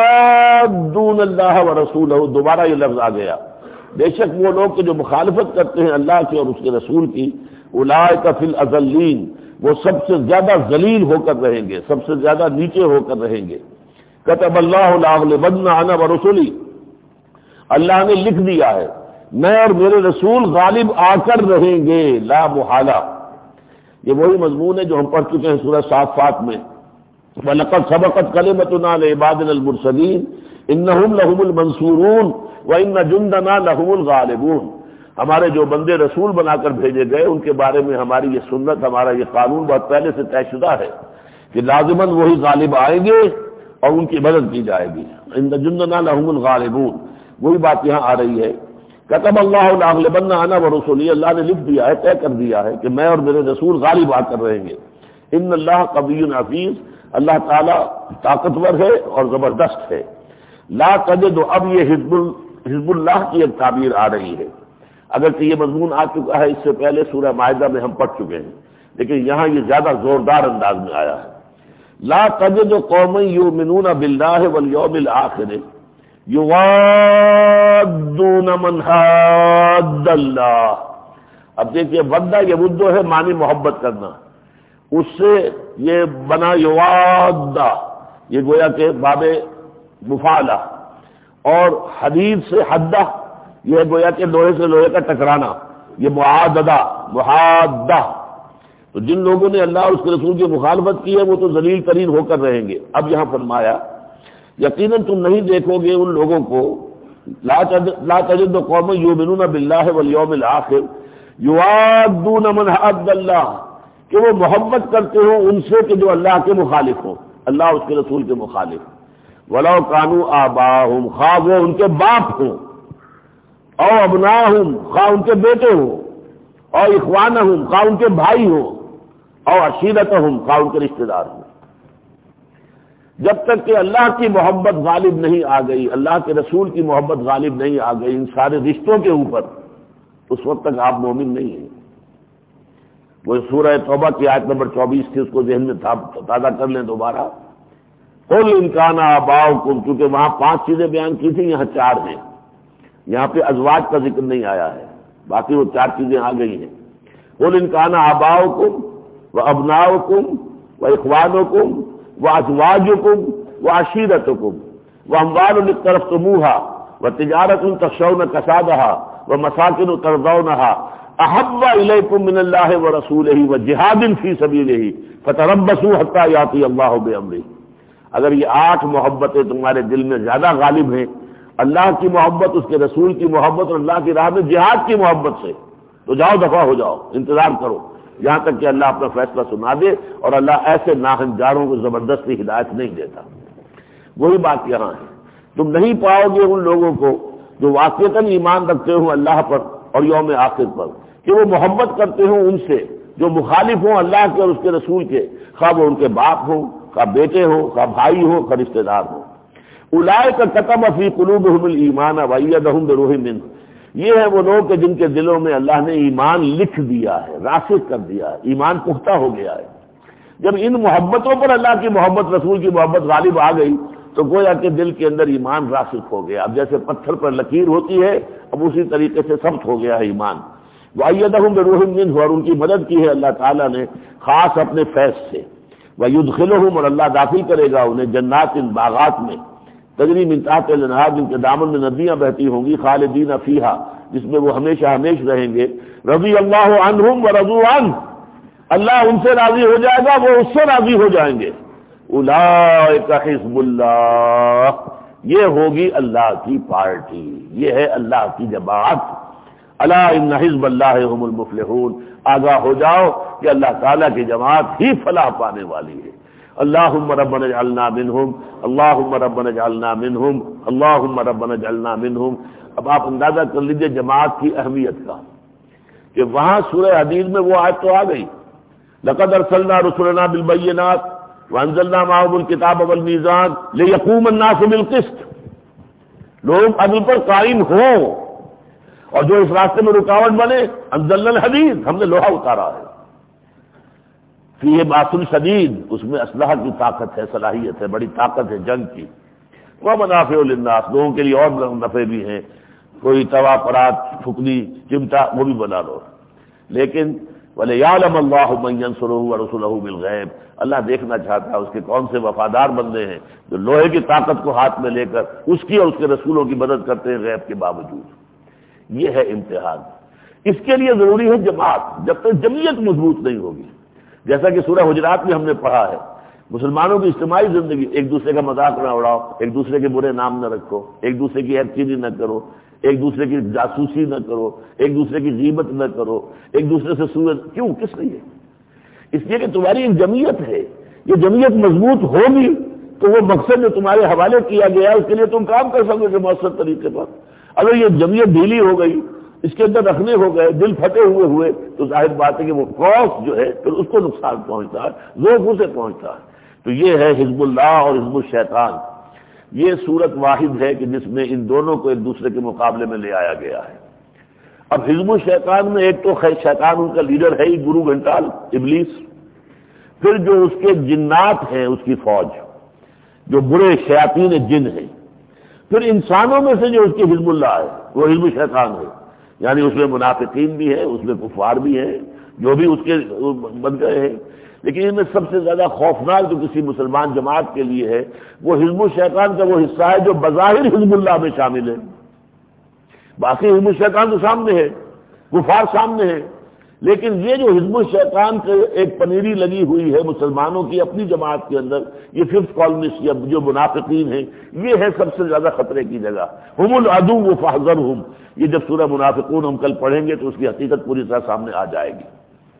یحادون اللہ ورسولہ، دوبارہ یہ لفظ آ گیا. بے شک وہ لوگ کہ جو مخالفت کرتے ہیں اللہ کی اور اس کے رسول کی، اولئک فی الاذلین، وہ سب سے زیادہ ذلیل ہو کر رہیں گے، سب سے زیادہ نیچے ہو کر رہیں گے۔ کتب اللہ لاغلبن انا ورسلی، اللہ نے لکھ دیا ہے میں اور میرے رسول غالب آ کر رہیں گے، لا محالہ۔ یہ وہی مضمون ہے جو ہم پڑھ چکے ہیں سورہ صافات میں، وَلَقَدْ سَبَقَتْ كَلِمَتُنَا لِعِبَادِنَا الْمُرْسَلِينَ إِنَّهُمْ لَهُمُ الْمَنْصُورُونَ وَإِنَّ جُنْدَنَا لَهُمُ الْغَالِبُونَ۔ ہمارے جو بندے رسول بنا کر بھیجے گئے ان کے بارے میں ہماری یہ سنت، ہمارا یہ قانون بہت پہلے سے طے شدہ ہے کہ لازماً وہی غالب آئیں گے اور ان کی مدد کی جائے گی۔ إِنَّ جُنْدَنَا لَهُمُ الْغَالِبُونَ، وہی بات یہاں آ رہی ہے۔ کتب اللہ لاغلبن انا ورسلی، اللہ نے لکھ دیا ہے، طے کر دیا ہے کہ میں اور میرے رسول غالب آ کر رہیں گے۔ ان اللہ قوی حفیظ، اللہ تعالیٰ طاقتور ہے اور زبردست ہے۔ لا تجد، اب یہ حزب اللہ کی ایک تعبیر آ رہی ہے، اگرچہ یہ مضمون آ چکا ہے اس سے پہلے سورہ مائدہ میں ہم پڑھ چکے ہیں، لیکن یہاں یہ زیادہ زوردار انداز میں آیا ہے۔ لا تجد قوما یؤمنون باللہ والیوم الآخر یوادون من حاد اللہ۔ اب دیکھیے ودہ یودو ہے معنی محبت کرنا، اس سے یہ بنا یوادہ، یہ گویا کہ باب مفعلہ، اور حدید سے حدہ، یہ گویا کہ لوہے سے لوہے کا ٹکرانا، یہ معاددہ محادہ۔ تو جن لوگوں نے اللہ اور اس کے رسول کی مخالفت کی ہے وہ تو ذلیل ترین ہو کر رہیں گے۔ اب یہاں فرمایا یقیناً تم نہیں دیکھو گے ان لوگوں کو، لا تجد قوم یؤمنون باللہ والیوم الآخر یوادون من حاد اللہ، کہ وہ محبت کرتے ہوں ان سے کہ جو اللہ کے مخالف ہوں، اللہ اور اس کے رسول کے مخالف۔ ولو کانوا آباءہم، خواہ وہ ان کے باپ ہوں، او ابناہم، خواہ ان کے بیٹے ہوں، او اخوانہم، خواہ ان کے بھائی ہوں، او عشیرتہم، خواہ ان کے رشتہ دار ہوں۔ جب تک کہ اللہ کی محبت غالب نہیں آ گئی، اللہ کے رسول کی محبت غالب نہیں آ گئی ان سارے رشتوں کے اوپر، اس وقت تک آپ مومن نہیں ہیں۔ وہ سورہ توبہ کی آیت نمبر 24 تھی، اس کو ذہن میں تازہ کر لیں دوبارہ۔ قل ان کان آباؤکم، کیونکہ وہاں 5 چیزیں بیان کی تھیں، یہاں 4 ہیں، یہاں پہ ازواج کا ذکر نہیں آیا ہے، باقی وہ 4 چیزیں آ گئی ہیں۔ قل ان کان آباؤکم وابناؤکم واخوانکم وازواجکم وعشیرتکم واموال اقترفتموها وتجارۃ تخشون کسادها ومساکن ترضونها احب الیکم من اللہ ورسولہ وجہاد فی سبیلہ فتربصوا حتی یاتی اللہ بامرہ۔ اگر یہ 8 محبتیں تمہارے دل میں زیادہ غالب ہیں، اللہ کی محبت، اس کے رسول کی محبت اور اللہ کی راہ میں جہاد کی محبت سے، تو جاؤ دفع ہو جاؤ، انتظار کرو یہاں تک کہ اللہ اپنا فیصلہ سنا دے، اور اللہ ایسے ناہنجاروں کو زبردستی ہدایت نہیں دیتا۔ وہی بات یہاں ہے، تم نہیں پاؤ گے ان لوگوں کو جو واقعتاً ایمان رکھتے ہوں اللہ پر اور یوم آخر پر، کہ وہ محبت کرتے ہوں ان سے جو مخالف ہوں اللہ کے اور اس کے رسول کے، خواہ وہ ان کے باپ ہوں، خواہ بیٹے ہوں، خواہ بھائی ہوں، خواہ رشتے دار ہوں۔ اولئک کتب فی قلوبہم الایمان وایدہم بروح منہ، یہ ہے وہ لوگ کہ جن کے دلوں میں اللہ نے ایمان لکھ دیا ہے، راسخ کر دیا ہے، ایمان پختہ ہو گیا ہے۔ جب ان محبتوں پر اللہ کی محبت، رسول کی محبت غالب آ گئی تو گویا کہ دل کے اندر ایمان راسخ ہو گیا۔ اب جیسے پتھر پر لکیر ہوتی ہے، اب اسی طریقے سے ثبت ہو گیا ہے ایمان۔ وَأَيَّدَهُمْ بِرُوحٍ مِّنْهُ، اور ان کی مدد کی ہے اللہ تعالیٰ نے خاص اپنے فیض سے۔ وَيُدْخِلُهُمْ، اور اللہ داخل کرے گا انہیں جنات، باغات میں، تجری من تحت الانہار، جن کے دامن میں ندیاں بہتی ہوں گی، خالدین فیہا، جس میں وہ ہمیشہ ہمیش رہیں گے۔ رضی اللہ عنہم ورضوا عنہ، اللہ ان سے راضی ہو جائے گا، وہ اس سے راضی ہو جائیں گے۔ اولئک حزب اللہ، یہ ہوگی اللہ کی پارٹی، یہ ہے اللہ کی جماعت۔ الا ان حزب اللہ هم المفلحون، آگاہ ہو جاؤ کہ اللہ تعالیٰ کی جماعت ہی فلاح پانے والی ہے۔ اللہم ربنا اجعلنا منہم، اللہم ربنا اجعلنا منہم، اللہم ربنا اجعلنا منہم۔ اب آپ اندازہ کر لیجئے جماعت کی اہمیت کا، کہ وہاں سورہ حدید میں وہ آیت تو آ گئی، لقد ارسلنا رسلنا بالبینات وانزلنا معهم الکتاب والمیزان لیقوم الناس بالقسط، لوگ عدل پر قائم ہوں، اور جو اس راستے میں رکاوٹ بنے، انزلنا الحدید، ہم نے لوہا اتارا ہے، فیہ باس شدید، اس میں اسلحہ کی طاقت ہے، صلاحیت ہے، بڑی طاقت ہے جنگ کی۔ ومنافع للناس، لوگوں کے لیے اور نفع بھی ہیں، کوئی توا پرات پھکنی چمٹا وہ بھی بنا لو، لیکن وَلِيَعْلَمَ اللَّهُ مَن يَنصُرُهُ وَرُسُلَهُ بِالْغَيْبِ، اللہ دیکھنا چاہتا ہے اس کے کون سے وفادار بندے ہیں جو لوہے کی طاقت کو ہاتھ میں لے کر اس کی اور اس کے رسولوں کی مدد کرتے ہیں غیب کے باوجود۔ یہ ہے امتحان۔ اس کے لیے ضروری ہے جماعت، جب تک جمعیت مضبوط نہیں ہوگی، جیسا کہ سورہ حجرات میں ہم نے پڑھا ہے، مسلمانوں کی اجتماعی زندگی، ایک دوسرے کا مذاق نہ اڑاؤ، ایک دوسرے کے برے نام نہ رکھو، ایک دوسرے کی ہیرچینی نہ کرو، ایک دوسرے کی جاسوسی نہ کرو، ایک دوسرے کی غیبت نہ کرو، ایک دوسرے سے سوء، کیوں، کس لیے؟ اس لیے کہ تمہاری ایک جمعیت ہے، یہ جمعیت مضبوط ہوگی تو وہ مقصد جو تمہارے حوالے کیا گیا اس کے لیے تم کام کر سکو گے مؤثر طریقے پر۔ اگر یہ جمعیت ڈھیلی ہو گئی، اس کے اندر رکھنے ہو گئے، دل پھٹے ہوئے تو ظاہر بات ہے کہ وہ کراس جو ہے پھر اس کو نقصان پہنچتا ہے، ذوق سے پہنچتا ہے۔ تو یہ ہے حزب اللہ اور حزب الشیطان۔ یہ صورت واحد ہے کہ جس میں ان دونوں کو ایک دوسرے کے مقابلے میں لے آیا گیا ہے۔ اب حزب الشیطان میں ایک تو شیطان ان کا لیڈر ہے ہی، گرو گھنٹال ابلیس، پھر جو اس کے جنات ہیں اس کی فوج، جو برے شیاطین جن ہیں، پھر انسانوں میں سے جو اس کی حزب اللہ ہے وہ حزب الشیطان ہے، یعنی اس میں منافقین بھی ہیں، اس میں کفار بھی ہیں جو بھی اس کے بن گئے ہیں۔ لیکن ان میں سب سے زیادہ خوفناک جو کسی مسلمان جماعت کے لیے ہے وہ حزب الشیطان کا وہ حصہ ہے جو بظاہر حزب اللہ میں شامل ہے، باقی حزب الشیطان تو سامنے ہے، کفار سامنے ہے، لیکن یہ جو حزب الشیطان کے ایک پنیری لگی ہوئی ہے مسلمانوں کی اپنی جماعت کے اندر، یہ ففتھ کالمسٹ یا جو منافقین ہیں، یہ ہے سب سے زیادہ خطرے کی جگہ۔ ہم العدو فاحذرہم، یہ جب سورہ منافقون ہم کل پڑھیں گے تو اس کی حقیقت پوری طرح سامنے آ جائے گی۔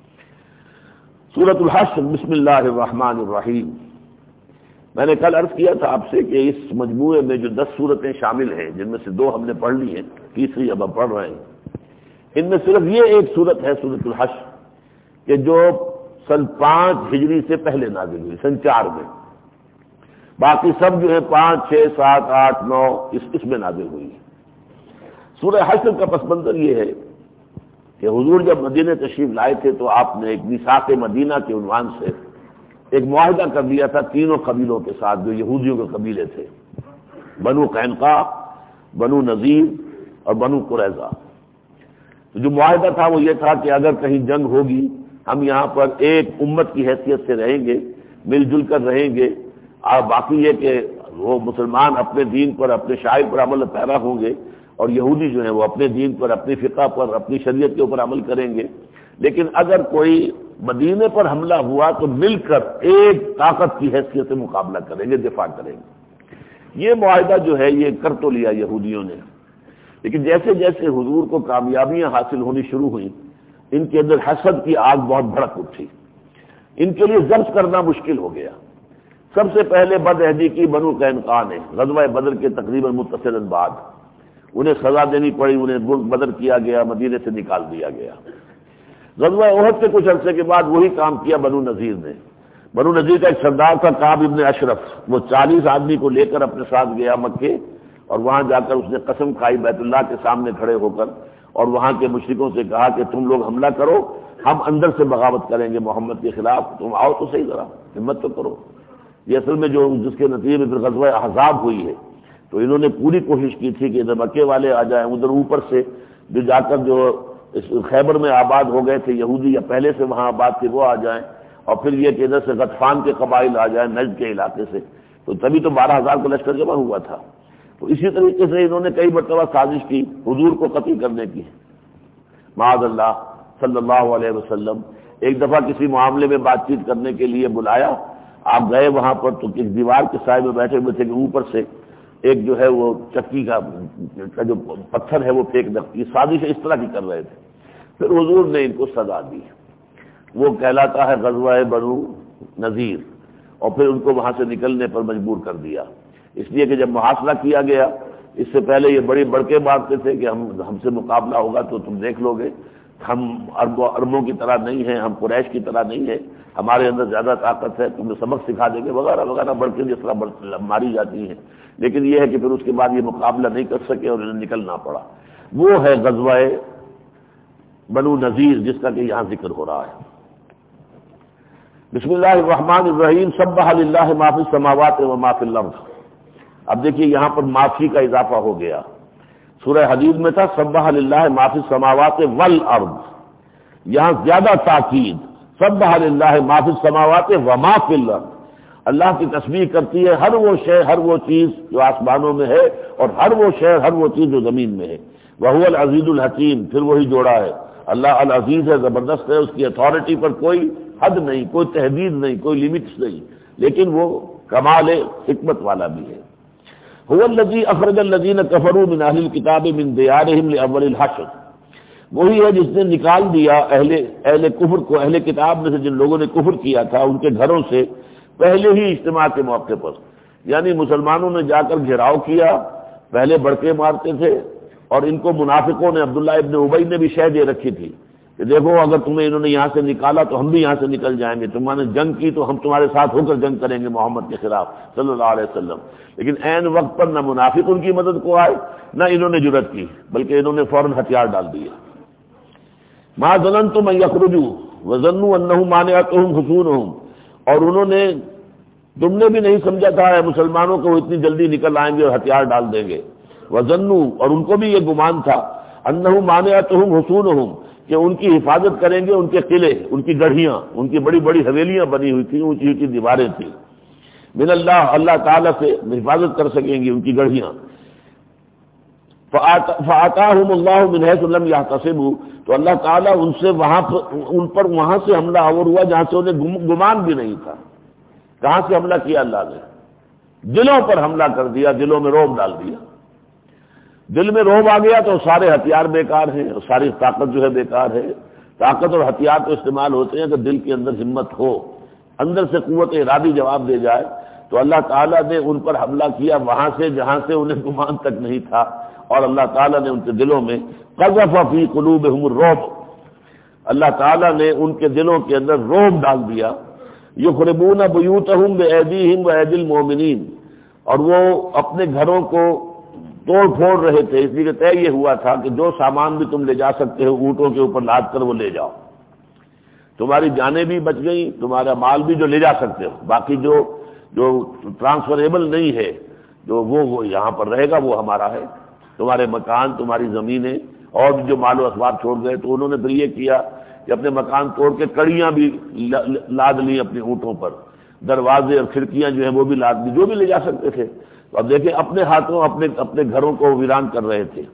سورۃ الحشر، بسم اللہ الرحمن الرحیم۔ میں نے کل عرض کیا تھا آپ سے کہ اس مجموعے میں جو 10 صورتیں شامل ہیں، جن میں سے 2 ہم نے پڑھ لی ہیں، تیسری اب ہم پڑھ رہے ہیں، ان میں صرف یہ ایک صورت ہے سورۃ الحشر کہ جو سن 5 ہجری سے پہلے نازل ہوئی، سن 4 میں، باقی سب جو ہے 5، 6، 7، 8، 9 اس میں نازل ہوئی۔ سورہ حشر کا پس منظر یہ ہے کہ حضور جب مدینہ تشریف لائے تھے تو آپ نے ایک میثاق مدینہ کے عنوان سے ایک معاہدہ کر دیا تھا تینوں قبیلوں کے ساتھ جو یہودیوں کے قبیلے تھے، بنو قینقاع، بنو نذیر اور بنو قریظہ۔ تو جو معاہدہ تھا وہ یہ تھا کہ اگر کہیں جنگ ہوگی ہم یہاں پر ایک امت کی حیثیت سے رہیں گے، مل جل کر رہیں گے، اور باقی یہ کہ وہ مسلمان اپنے دین پر، اپنے شاعر پر عمل پیرا ہوں گے، اور یہودی جو ہیں وہ اپنے دین پر، اپنی فقہ پر، اپنی شریعت کے اوپر عمل کریں گے، لیکن اگر کوئی مدینے پر حملہ ہوا تو مل کر ایک طاقت کی حیثیت سے مقابلہ کریں گے، دفاع کریں گے۔ یہ معاہدہ جو ہے یہ کر تو لیا یہودیوں نے، لیکن جیسے جیسے حضور کو کامیابیاں حاصل ہونی شروع ہوئیں، ان کے اندر حسد کی آگ بہت بھڑک اٹھی، ان کے لیے ضبط کرنا مشکل ہو گیا۔ سب سے پہلے بدعہدی کی بنو قینقاع نے، غزوہ بدر کے تقریباً متصلاً بعد انہیں سزا دینی پڑی، انہیں بدر کیا گیا، مدینے سے نکال دیا گیا۔ غزوہ احد کے کچھ عرصے کے بعد وہی کام کیا بنو نذیر نے۔ بنو نذیر کا ایک سردار تھا کعب ابن اشرف، وہ 40 آدمی کو لے کر اپنے ساتھ گیا مکے، اور وہاں جا کر اس نے قسم کھائی بیت اللہ کے سامنے کھڑے ہو کر، اور وہاں کے مشرکوں سے کہا کہ تم لوگ حملہ کرو، ہم اندر سے بغاوت کریں گے محمد کے خلاف، تم آؤ تو صحیح، ذرا ہمت تو کرو۔ یہ اصل میں جو جس کے نتیجے میں پھر غزوہ احزاب ہوئی ہے، تو انہوں نے پوری کوشش کی تھی کہ ادھر مکے والے آ جائیں، ادھر اوپر سے جو جا کر جو خیبر میں آباد ہو گئے تھے یہودی یا پہلے سے وہاں آباد تھے وہ آ جائیں، اور پھر یہ کہ ادھر سے غطفان کے قبائل آ جائیں نجد کے علاقے سے، تو تبھی تو 12,000 کا لشکر جمع ہوا تھا۔ تو اسی طریقے سے انہوں نے کئی مرتبہ سازش کی حضور کو قتل کرنے کی، معاذ اللہ صلی اللہ علیہ وسلم۔ ایک دفعہ کسی معاملے میں بات چیت کرنے کے لیے بلایا، آپ گئے وہاں پر تو ایک دیوار کے سائے میں بیٹھے ہوئے تھے کہ اوپر سے ایک جو ہے وہ چکی کا جو پتھر ہے وہ پھینک دکھتی، سازش اس طرح کی کر رہے تھے۔ پھر حضور نے ان کو سزا دی، وہ کہلاتا ہے غزوہ بنو نذیر، اور پھر ان کو وہاں سے نکلنے پر مجبور کر دیا، اس لیے کہ جب محاصرہ کیا گیا، اس سے پہلے یہ بڑی بڑکے مارتے تھے کہ ہم سے مقابلہ ہوگا تو تم دیکھ لو گے، ہم عربوں کی طرح نہیں ہیں، ہم قریش کی طرح نہیں ہیں، ہمارے اندر زیادہ طاقت ہے، تمہیں سبق سکھا دیں گے وغیرہ وغیرہ، بڑکیں جس طرح ماری جاتی ہیں۔ لیکن یہ ہے کہ پھر اس کے بعد یہ مقابلہ نہیں کر سکے اور انہیں نکلنا پڑا۔ وہ ہے غزوہ بنو نذیر جس کا کہ یہاں ذکر ہو رہا ہے۔ بسم اللہ الرحمن الرحیم، سبح للہ ما فی السماوات و ما فی الارض۔ اب دیکھیے یہاں پر معافی کا اضافہ ہو گیا، سورہ حدید میں تھا سبح للہ ما فی السماوات والارض، یہاں زیادہ تاکید سبح للہ ما فی السماوات و ما فی الارض، اللہ کی تسبیح کرتی ہے ہر وہ شے، ہر وہ چیز جو آسمانوں میں ہے، اور ہر وہ شے، ہر وہ چیز جو زمین میں ہے۔ وہو العزیز الحکیم، پھر وہی جوڑا ہے، اللہ العزیز ہے، زبردست ہے، اس کی اتھارٹی پر کوئی حد نہیں، کوئی تحدید نہیں، کوئی لمٹس نہیں، لیکن وہ کمال حکمت والا بھی ہے۔ هو الذی اخرج الذین کفروا من اہل الکتاب من دیارہم لاول الحشر، وہی ہے جس نے نکال دیا اہل کفر کو، اہل کتاب میں سے جن لوگوں نے کفر کیا تھا، ان کے گھروں سے پہلے ہی اجتماع کے موقع پر، یعنی مسلمانوں نے جا کر گھیراؤ کیا، پہلے بڑکے مارتے تھے، اور ان کو منافقوں نے، عبداللہ ابن ابی نے بھی شے دے رکھی تھی کہ دیکھو اگر تمہیں انہوں نے یہاں سے نکالا تو ہم بھی یہاں سے نکل جائیں گے، تمہوں نے جنگ کی تو ہم تمہارے ساتھ ہو کر جنگ کریں گے محمد کے خلاف صلی اللہ علیہ وسلم، لیکن عین وقت پر نہ منافق ان کی مدد کو آئے، نہ انہوں نے جرأت کی، بلکہ انہوں نے فوراً ہتھیار ڈال دیے۔ ما ظننتم ان یخرجوا وظنوا انہم مانعتہم حصونہم، اور انہوں نے، تم نے بھی نہیں سمجھا تھا اے مسلمانوں کو وہ اتنی جلدی نکل آئیں گے اور ہتھیار ڈال دیں گے، وظنوا، اور ان کو بھی یہ گمان تھا، انہم مانعتہم حصونہم، کہ ان کی حفاظت کریں گے ان کے قلعے، ان کی گڑھیاں، ان کی بڑی بڑی حویلیاں بنی ہوئی تھیں، اونچی اونچی دیواریں تھیں، من اللہ، اللہ تعالیٰ سے حفاظت کر سکیں گے ان کی گڑھیاں۔ فآتاہم اللہ من حیث لم یحتسبوا، تو اللہ تعالیٰ ان سے وہاں سے حملہ آور ہوا جہاں سے انہیں گمان بھی نہیں تھا۔ کہاں سے حملہ کیا اللہ نے؟ دلوں پر حملہ کر دیا، دلوں میں رعب ڈال دیا۔ دل میں رعب آ گیا تو سارے ہتھیار بیکار ہیں، اور ساری طاقت جو ہے بیکار ہے۔ طاقت اور ہتھیار تو استعمال ہوتے ہیں کہ دل کے اندر ہمت ہو، اندر سے قوت ارادی جواب دے جائے، تو اللہ تعالیٰ نے ان پر حملہ کیا وہاں سے جہاں سے انہیں گمان تک نہیں تھا، اور اللہ تعالیٰ نے ان کے دلوں میں قذف فی قلوبہم الرعب، اللہ تعالیٰ نے ان کے دلوں کے اندر رعب ڈال دیا۔ یخربون بیوتہم بایدیہم وایدی المؤمنین، اور وہ اپنے گھروں کو توڑ پھوڑ رہے تھے، اس لیے کہ طے یہ ہوا تھا کہ جو سامان بھی تم لے جا سکتے ہو اونٹوں کے اوپر لاد کر وہ لے جاؤ، تمہاری جانیں بھی بچ گئیں، تمہارا مال بھی جو لے جا سکتے ہو، باقی جو ٹرانسفریبل نہیں ہے، جو وہ یہاں پر رہے گا وہ ہمارا ہے، تمہارے مکان، تمہاری زمینیں، اور جو مال و اسباب چھوڑ گئے۔ تو انہوں نے پھر یہ کیا کہ اپنے مکان توڑ کے کڑیاں بھی لاد لی اپنے اونٹوں پر، دروازے اور کھڑکیاں جو ہیں وہ بھی لاد لی، جو بھی لے جا سکتے تھے۔ تو اب دیکھیں اپنے ہاتھوں اپنے گھروں کو ویران کر رہے تھے۔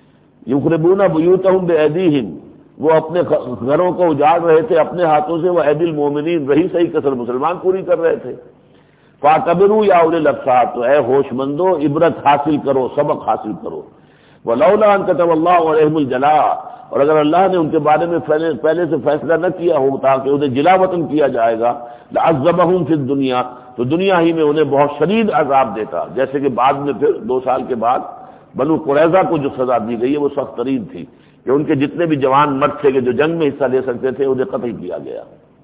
یخربون بیوتہم بایدیہم، وہ اپنے گھروں کو اجاڑ رہے تھے اپنے ہاتھوں سے، وہ ایدی المومنین، رہی صحیح کسر مسلمان پوری کر رہے تھے۔ فاعتبروا یا اولی الابصار، تو اے ہوش مندو عبرت حاصل کرو، سبق حاصل کرو۔ ولولا ان كتب اللہ علیہم الجلاء، اور اگر اللہ نے ان کے بارے میں پہلے سے فیصلہ نہ کیا ہو تاکہ انہیں جلا وطن کیا جائے گا، لعذبہم فی الدنیا، تو دنیا ہی میں انہیں بہت شدید عذاب دیتا، جیسے کہ بعد میں پھر 2 سال کے بعد بنو قریظہ کو جو سزا دی گئی ہے وہ سخت ترین تھی، کہ ان کے جتنے بھی جوان مرد تھے کہ جو جنگ میں حصہ لے سکتے تھے انہیں قتل کیا گیا۔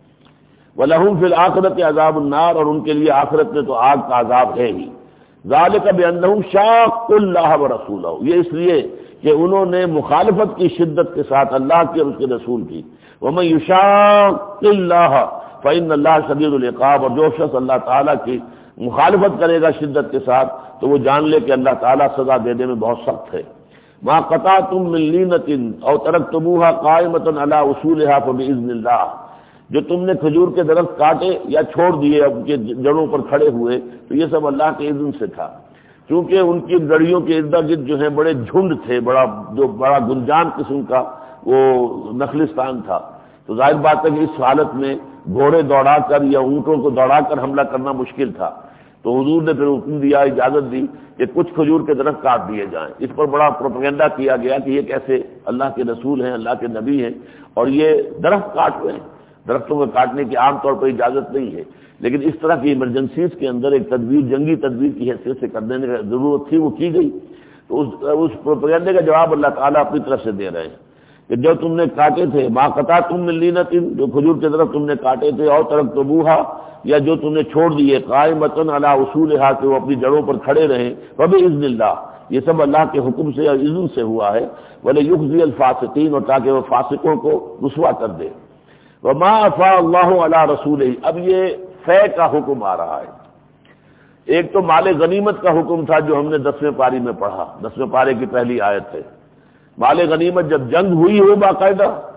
وَلَهُمْ فِي الْآخِرَةِ عَذَابُ النَّارِ، اور ان کے لیے آخرت میں تو آگ کا عذاب ہے ہی۔ ذَلِكَ بِأَنَّهُمْ شَاقُّوا اللَّهَ وَرَسُولَهُ، یہ اس لیے کہ انہوں نے مخالفت کی شدت کے ساتھ اللہ کی اور اس کے رسول کی۔ وَمَن يُشَاقِّ اللَّهَ فَإِنَّ اللَّهَ شَدِيدُ الْعِقَابِ، اور جو شخص اللہ تعالیٰ کی مخالفت کرے گا شدت کے ساتھ تو وہ جان لے کہ اللہ تعالیٰ سزا دینے میں بہت سخت ہے۔ مَا قَطَعْتُم مِّن لِّینَةٍ أَوْ تَرَكْتُمُوهَا قَائِمَةً عَلَىٰ أُصُولِهَا فَبِإِذْنِ اللَّهِ، جو تم نے کھجور کے درخت کاٹے یا چھوڑ دیے اب کے جڑوں پر کھڑے ہوئے تو یہ سب اللہ کے اذن سے تھا، کیونکہ ان کی گڑیوں کے ارد گرد جو ہیں بڑے جھنڈ تھے، بڑا گنجان قسم کا وہ نخلستان تھا، تو ظاہر بات ہے کہ اس حالت میں گھوڑے دوڑا کر یا اونٹوں کو دوڑا کر حملہ کرنا مشکل تھا، تو حضور نے پھر حکم دیا، اجازت دی کہ کچھ کھجور کے درخت کاٹ دیے جائیں۔ اس پر بڑا پروپیگنڈا کیا گیا کہ یہ کیسے اللہ کے رسول ہیں، اللہ کے نبی ہیں اور یہ درخت کاٹ رہے ہیں۔ درختوں کو کاٹنے کی عام طور پر اجازت نہیں ہے، لیکن اس طرح کی ایمرجنسیز کے اندر ایک تدبیر، جنگی تدبیر کی حیثیت سے کرنے کی ضرورت تھی، وہ کی گئی۔ تو اس پروپیگنڈے کا جواب اللہ تعالیٰ اپنی طرف سے دے رہے ہیں کہ جو تم نے کاٹے تھے، ما قطعتم من لینۃ، جو کھجور کے درخت تم نے کاٹے تھے، اور ترکتموہا، یا جو تم نے چھوڑ دیے، قائمۃ علی اصولھا، کہ وہ اپنی جڑوں پر کھڑے رہیں، فباذن اللہ، یہ سب اللہ کے حکم سے اور اذن سے ہوا ہے، ولیخزی الفاسقین، اور تاکہ وہ فاسقوں کو رسوا کر دے۔ وما افاء اللہ علی رسولہ، اب یہ فے کا حکم آ رہا ہے۔ ایک تو مال غنیمت کا حکم تھا جو ہم نے 10ویں پاری میں پڑھا، 10ویں پارے کی پہلی آیت ہے۔ مال غنیمت جب جنگ ہوئی ہو باقاعدہ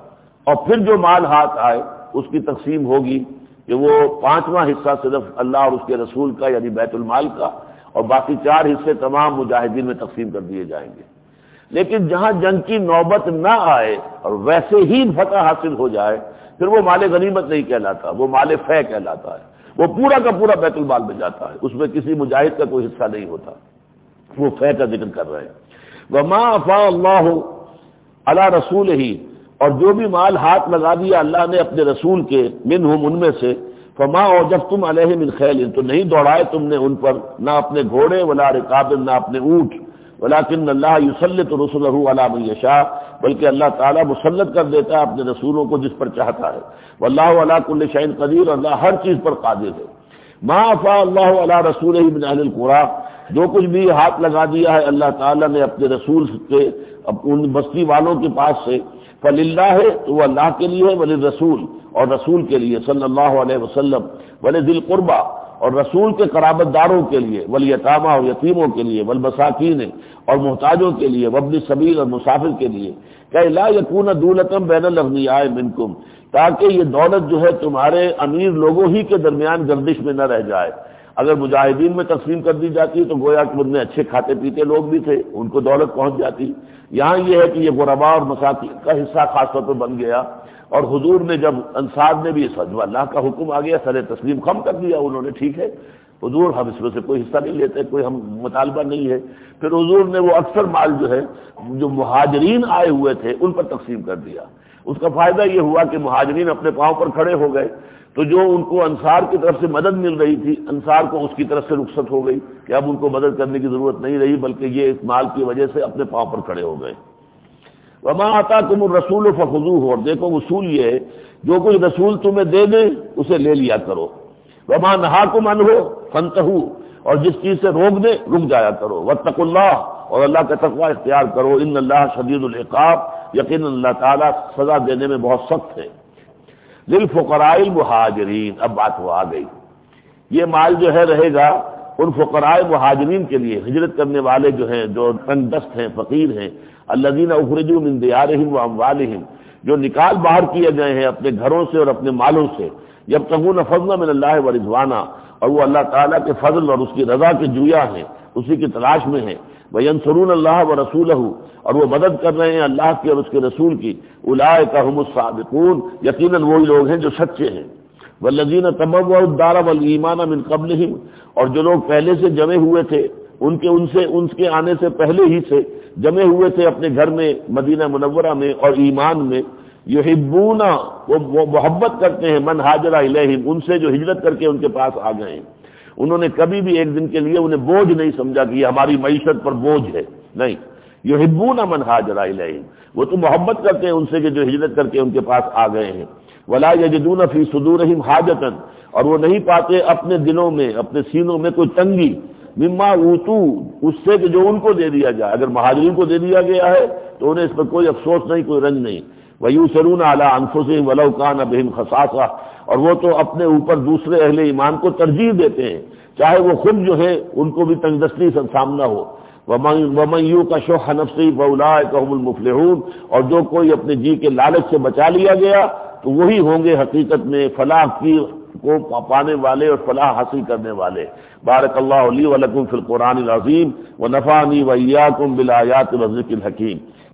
اور پھر جو مال ہاتھ آئے اس کی تقسیم ہوگی کہ وہ 5واں حصہ صرف اللہ اور اس کے رسول کا یعنی بیت المال کا، اور باقی 4 حصے تمام مجاہدین میں تقسیم کر دیے جائیں گے۔ لیکن جہاں جنگ کی نوبت نہ آئے اور ویسے ہی فتح حاصل ہو جائے پھر وہ مال غنیمت نہیں کہلاتا، وہ مال فے کہلاتا ہے، وہ پورا کا پورا بیت المال میں جاتا ہے، اس میں کسی مجاہد کا کوئی حصہ نہیں ہوتا، وہ فے کا ذکر کر رہے ہیں۔ وما افاء اللہ علی رسولہ، اور جو بھی مال ہاتھ لگا دیا اللہ نے اپنے رسول کے، منہم ان میں سے، فما اوجفتم علیہ من خیل، تو نہیں دوڑائے تم نے ان پر نہ اپنے گھوڑے ولا رکاب، نہ اپنے اونٹ، ولکن اللہ یسلط رسلہ علی من یشاء، بلکہ اللہ تعالیٰ مسلط کر دیتا ہے اپنے رسولوں کو جس پر چاہتا ہے، واللہ علی کل شیء قدیر، اللہ ہر چیز پر قادر ہے۔ ما افاء اللہ علی رسولہ من اہل القری، جو کچھ بھی ہاتھ لگا دیا ہے اللہ تعالیٰ نے اپنے رسول کے ان بستی والوں کے پاس سے، فللہ ہے تو وہ اللہ کے لیے، وللرسول اور رسول کے لیے صلی اللہ علیہ وسلم، ولذی القربى اور رسول کے قرابت داروں کے لیے، والیتامى اور یتیموں کے لیے، والمساکین اور محتاجوں کے لیے، وابن السبیل اور مسافر کے لیے، کہ لا یکون دولۃ بین الاغنیاء منکم، تاکہ یہ دولت جو ہے تمہارے امیر لوگوں ہی کے درمیان گردش میں نہ رہ جائے۔ اگر مجاہدین میں تقسیم کر دی جاتی تو گویا کہ ان میں اچھے کھاتے پیتے لوگ بھی تھے، ان کو دولت پہنچ جاتی۔ یہاں یہ ہے کہ یہ غرباء اور مساکین کا حصہ خاص طور پہ بن گیا، اور حضور نے جب انصار نے بھی جو اللہ کا حکم آ گیا سر تسلیم خم کر دیا انہوں نے، ٹھیک ہے حضور ہم اس میں سے کوئی حصہ نہیں لیتے، کوئی ہم مطالبہ نہیں ہے۔ پھر حضور نے وہ اکثر مال جو ہے جو مہاجرین آئے ہوئے تھے ان پر تقسیم کر دیا۔ اس کا فائدہ یہ ہوا کہ مہاجرین اپنے پاؤں پر کھڑے ہو گئے، تو جو ان کو انصار کی طرف سے مدد مل رہی تھی انصار کو اس کی طرف سے رخصت ہو گئی کہ اب ان کو مدد کرنے کی ضرورت نہیں رہی، بلکہ یہ اس مال کی وجہ سے اپنے پاؤں پر کھڑے ہو گئے۔ وما آتاکم الرسول فخذوہ، اور دیکھو اصول یہ ہے جو کچھ رسول تمہیں دے دے اسے لے لیا کرو، وما نہاکم عنہ فانتہوا، اور جس چیز سے روک دے رک جایا کرو، واتقوا اللہ، اور اللہ کا تقوی اختیار کرو، ان اللہ شدید العقاب، یقینا اللہ تعالیٰ سزا دینے میں بہت سخت ہے۔ للفقراء المہاجرین، اب بات وہ آ گئی، یہ مال جو ہے رہے گا ان فقراء مہاجرین کے لیے، ہجرت کرنے والے جو ہیں، جو تنگ دست ہیں، فقیر ہیں، الذین اخرجوا من دیارہم واموالہم، جو نکال باہر کیے گئے ہیں اپنے گھروں سے اور اپنے مالوں سے، یبتغون فضلا من اللہ ورضوانا، اور وہ اللہ تعالیٰ کے فضل اور اس کی رضا کے جویا ہیں، اسی کی تلاش میں ہیں، وینصرون اللہ ورسولہ، اور وہ مدد کر رہے ہیں اللہ کی اور اس کے رسول کی، اولئک هم الصادقون، یقیناً وہی لوگ ہیں جو سچے ہیں، والذین تبوؤا الدار والایمان من قبلہم، اور جو لوگ پہلے سے جمے ہوئے تھے ان کے آنے سے پہلے ہی سے جمے ہوئے تھے اپنے گھر میں مدینہ منورہ میں اور ایمان میں، یحبون، وہ محبت کرتے ہیں، من ہاجر الیہم، ان سے جو ہجرت کر کے ان کے پاس آ گئے ہیں، انہوں نے کبھی بھی ایک دن کے لیے انہیں بوجھ نہیں سمجھا کہ یہ ہماری معیشت پر بوجھ ہے، نہیں، یحبون من ہاجر الیہم، وہ تو محبت کرتے ہیں ان سے کہ جو ہجرت کر کے ان کے پاس آ گئے ہیں، ولا یجدون فی صدورہم حاجۃ، اور وہ نہیں پاتے اپنے دلوں میں، اپنے سینوں میں کوئی تنگی، مما اوتو، اس سے کہ جو ان کو دے دیا جائے، اگر مہاجرین کو دے دیا گیا ہے تو انہیں اس پر کوئی افسوس نہیں، کوئی رنج نہیں، ویؤثرون علی انفسہم ولو کان بہم خصاصہ، اور وہ تو اپنے اوپر دوسرے اہل ایمان کو ترجیح دیتے ہیں چاہے وہ خود جو ہے ان کو بھی تنگ دستی سے سامنا ہو، ومن یوق شح نفسہ فاولئک هم المفلحون، اور جو کوئی اپنے جی کے لالچ سے بچا لیا گیا تو وہی ہوں گے حقیقت میں فلاح کی کو پانے والے اور فلاح حاصل کرنے والے۔ بارک اللہ لی ولکم فی القرآن العظیم ونفعنی وإیاکم بالآیات والذکر الحکیم۔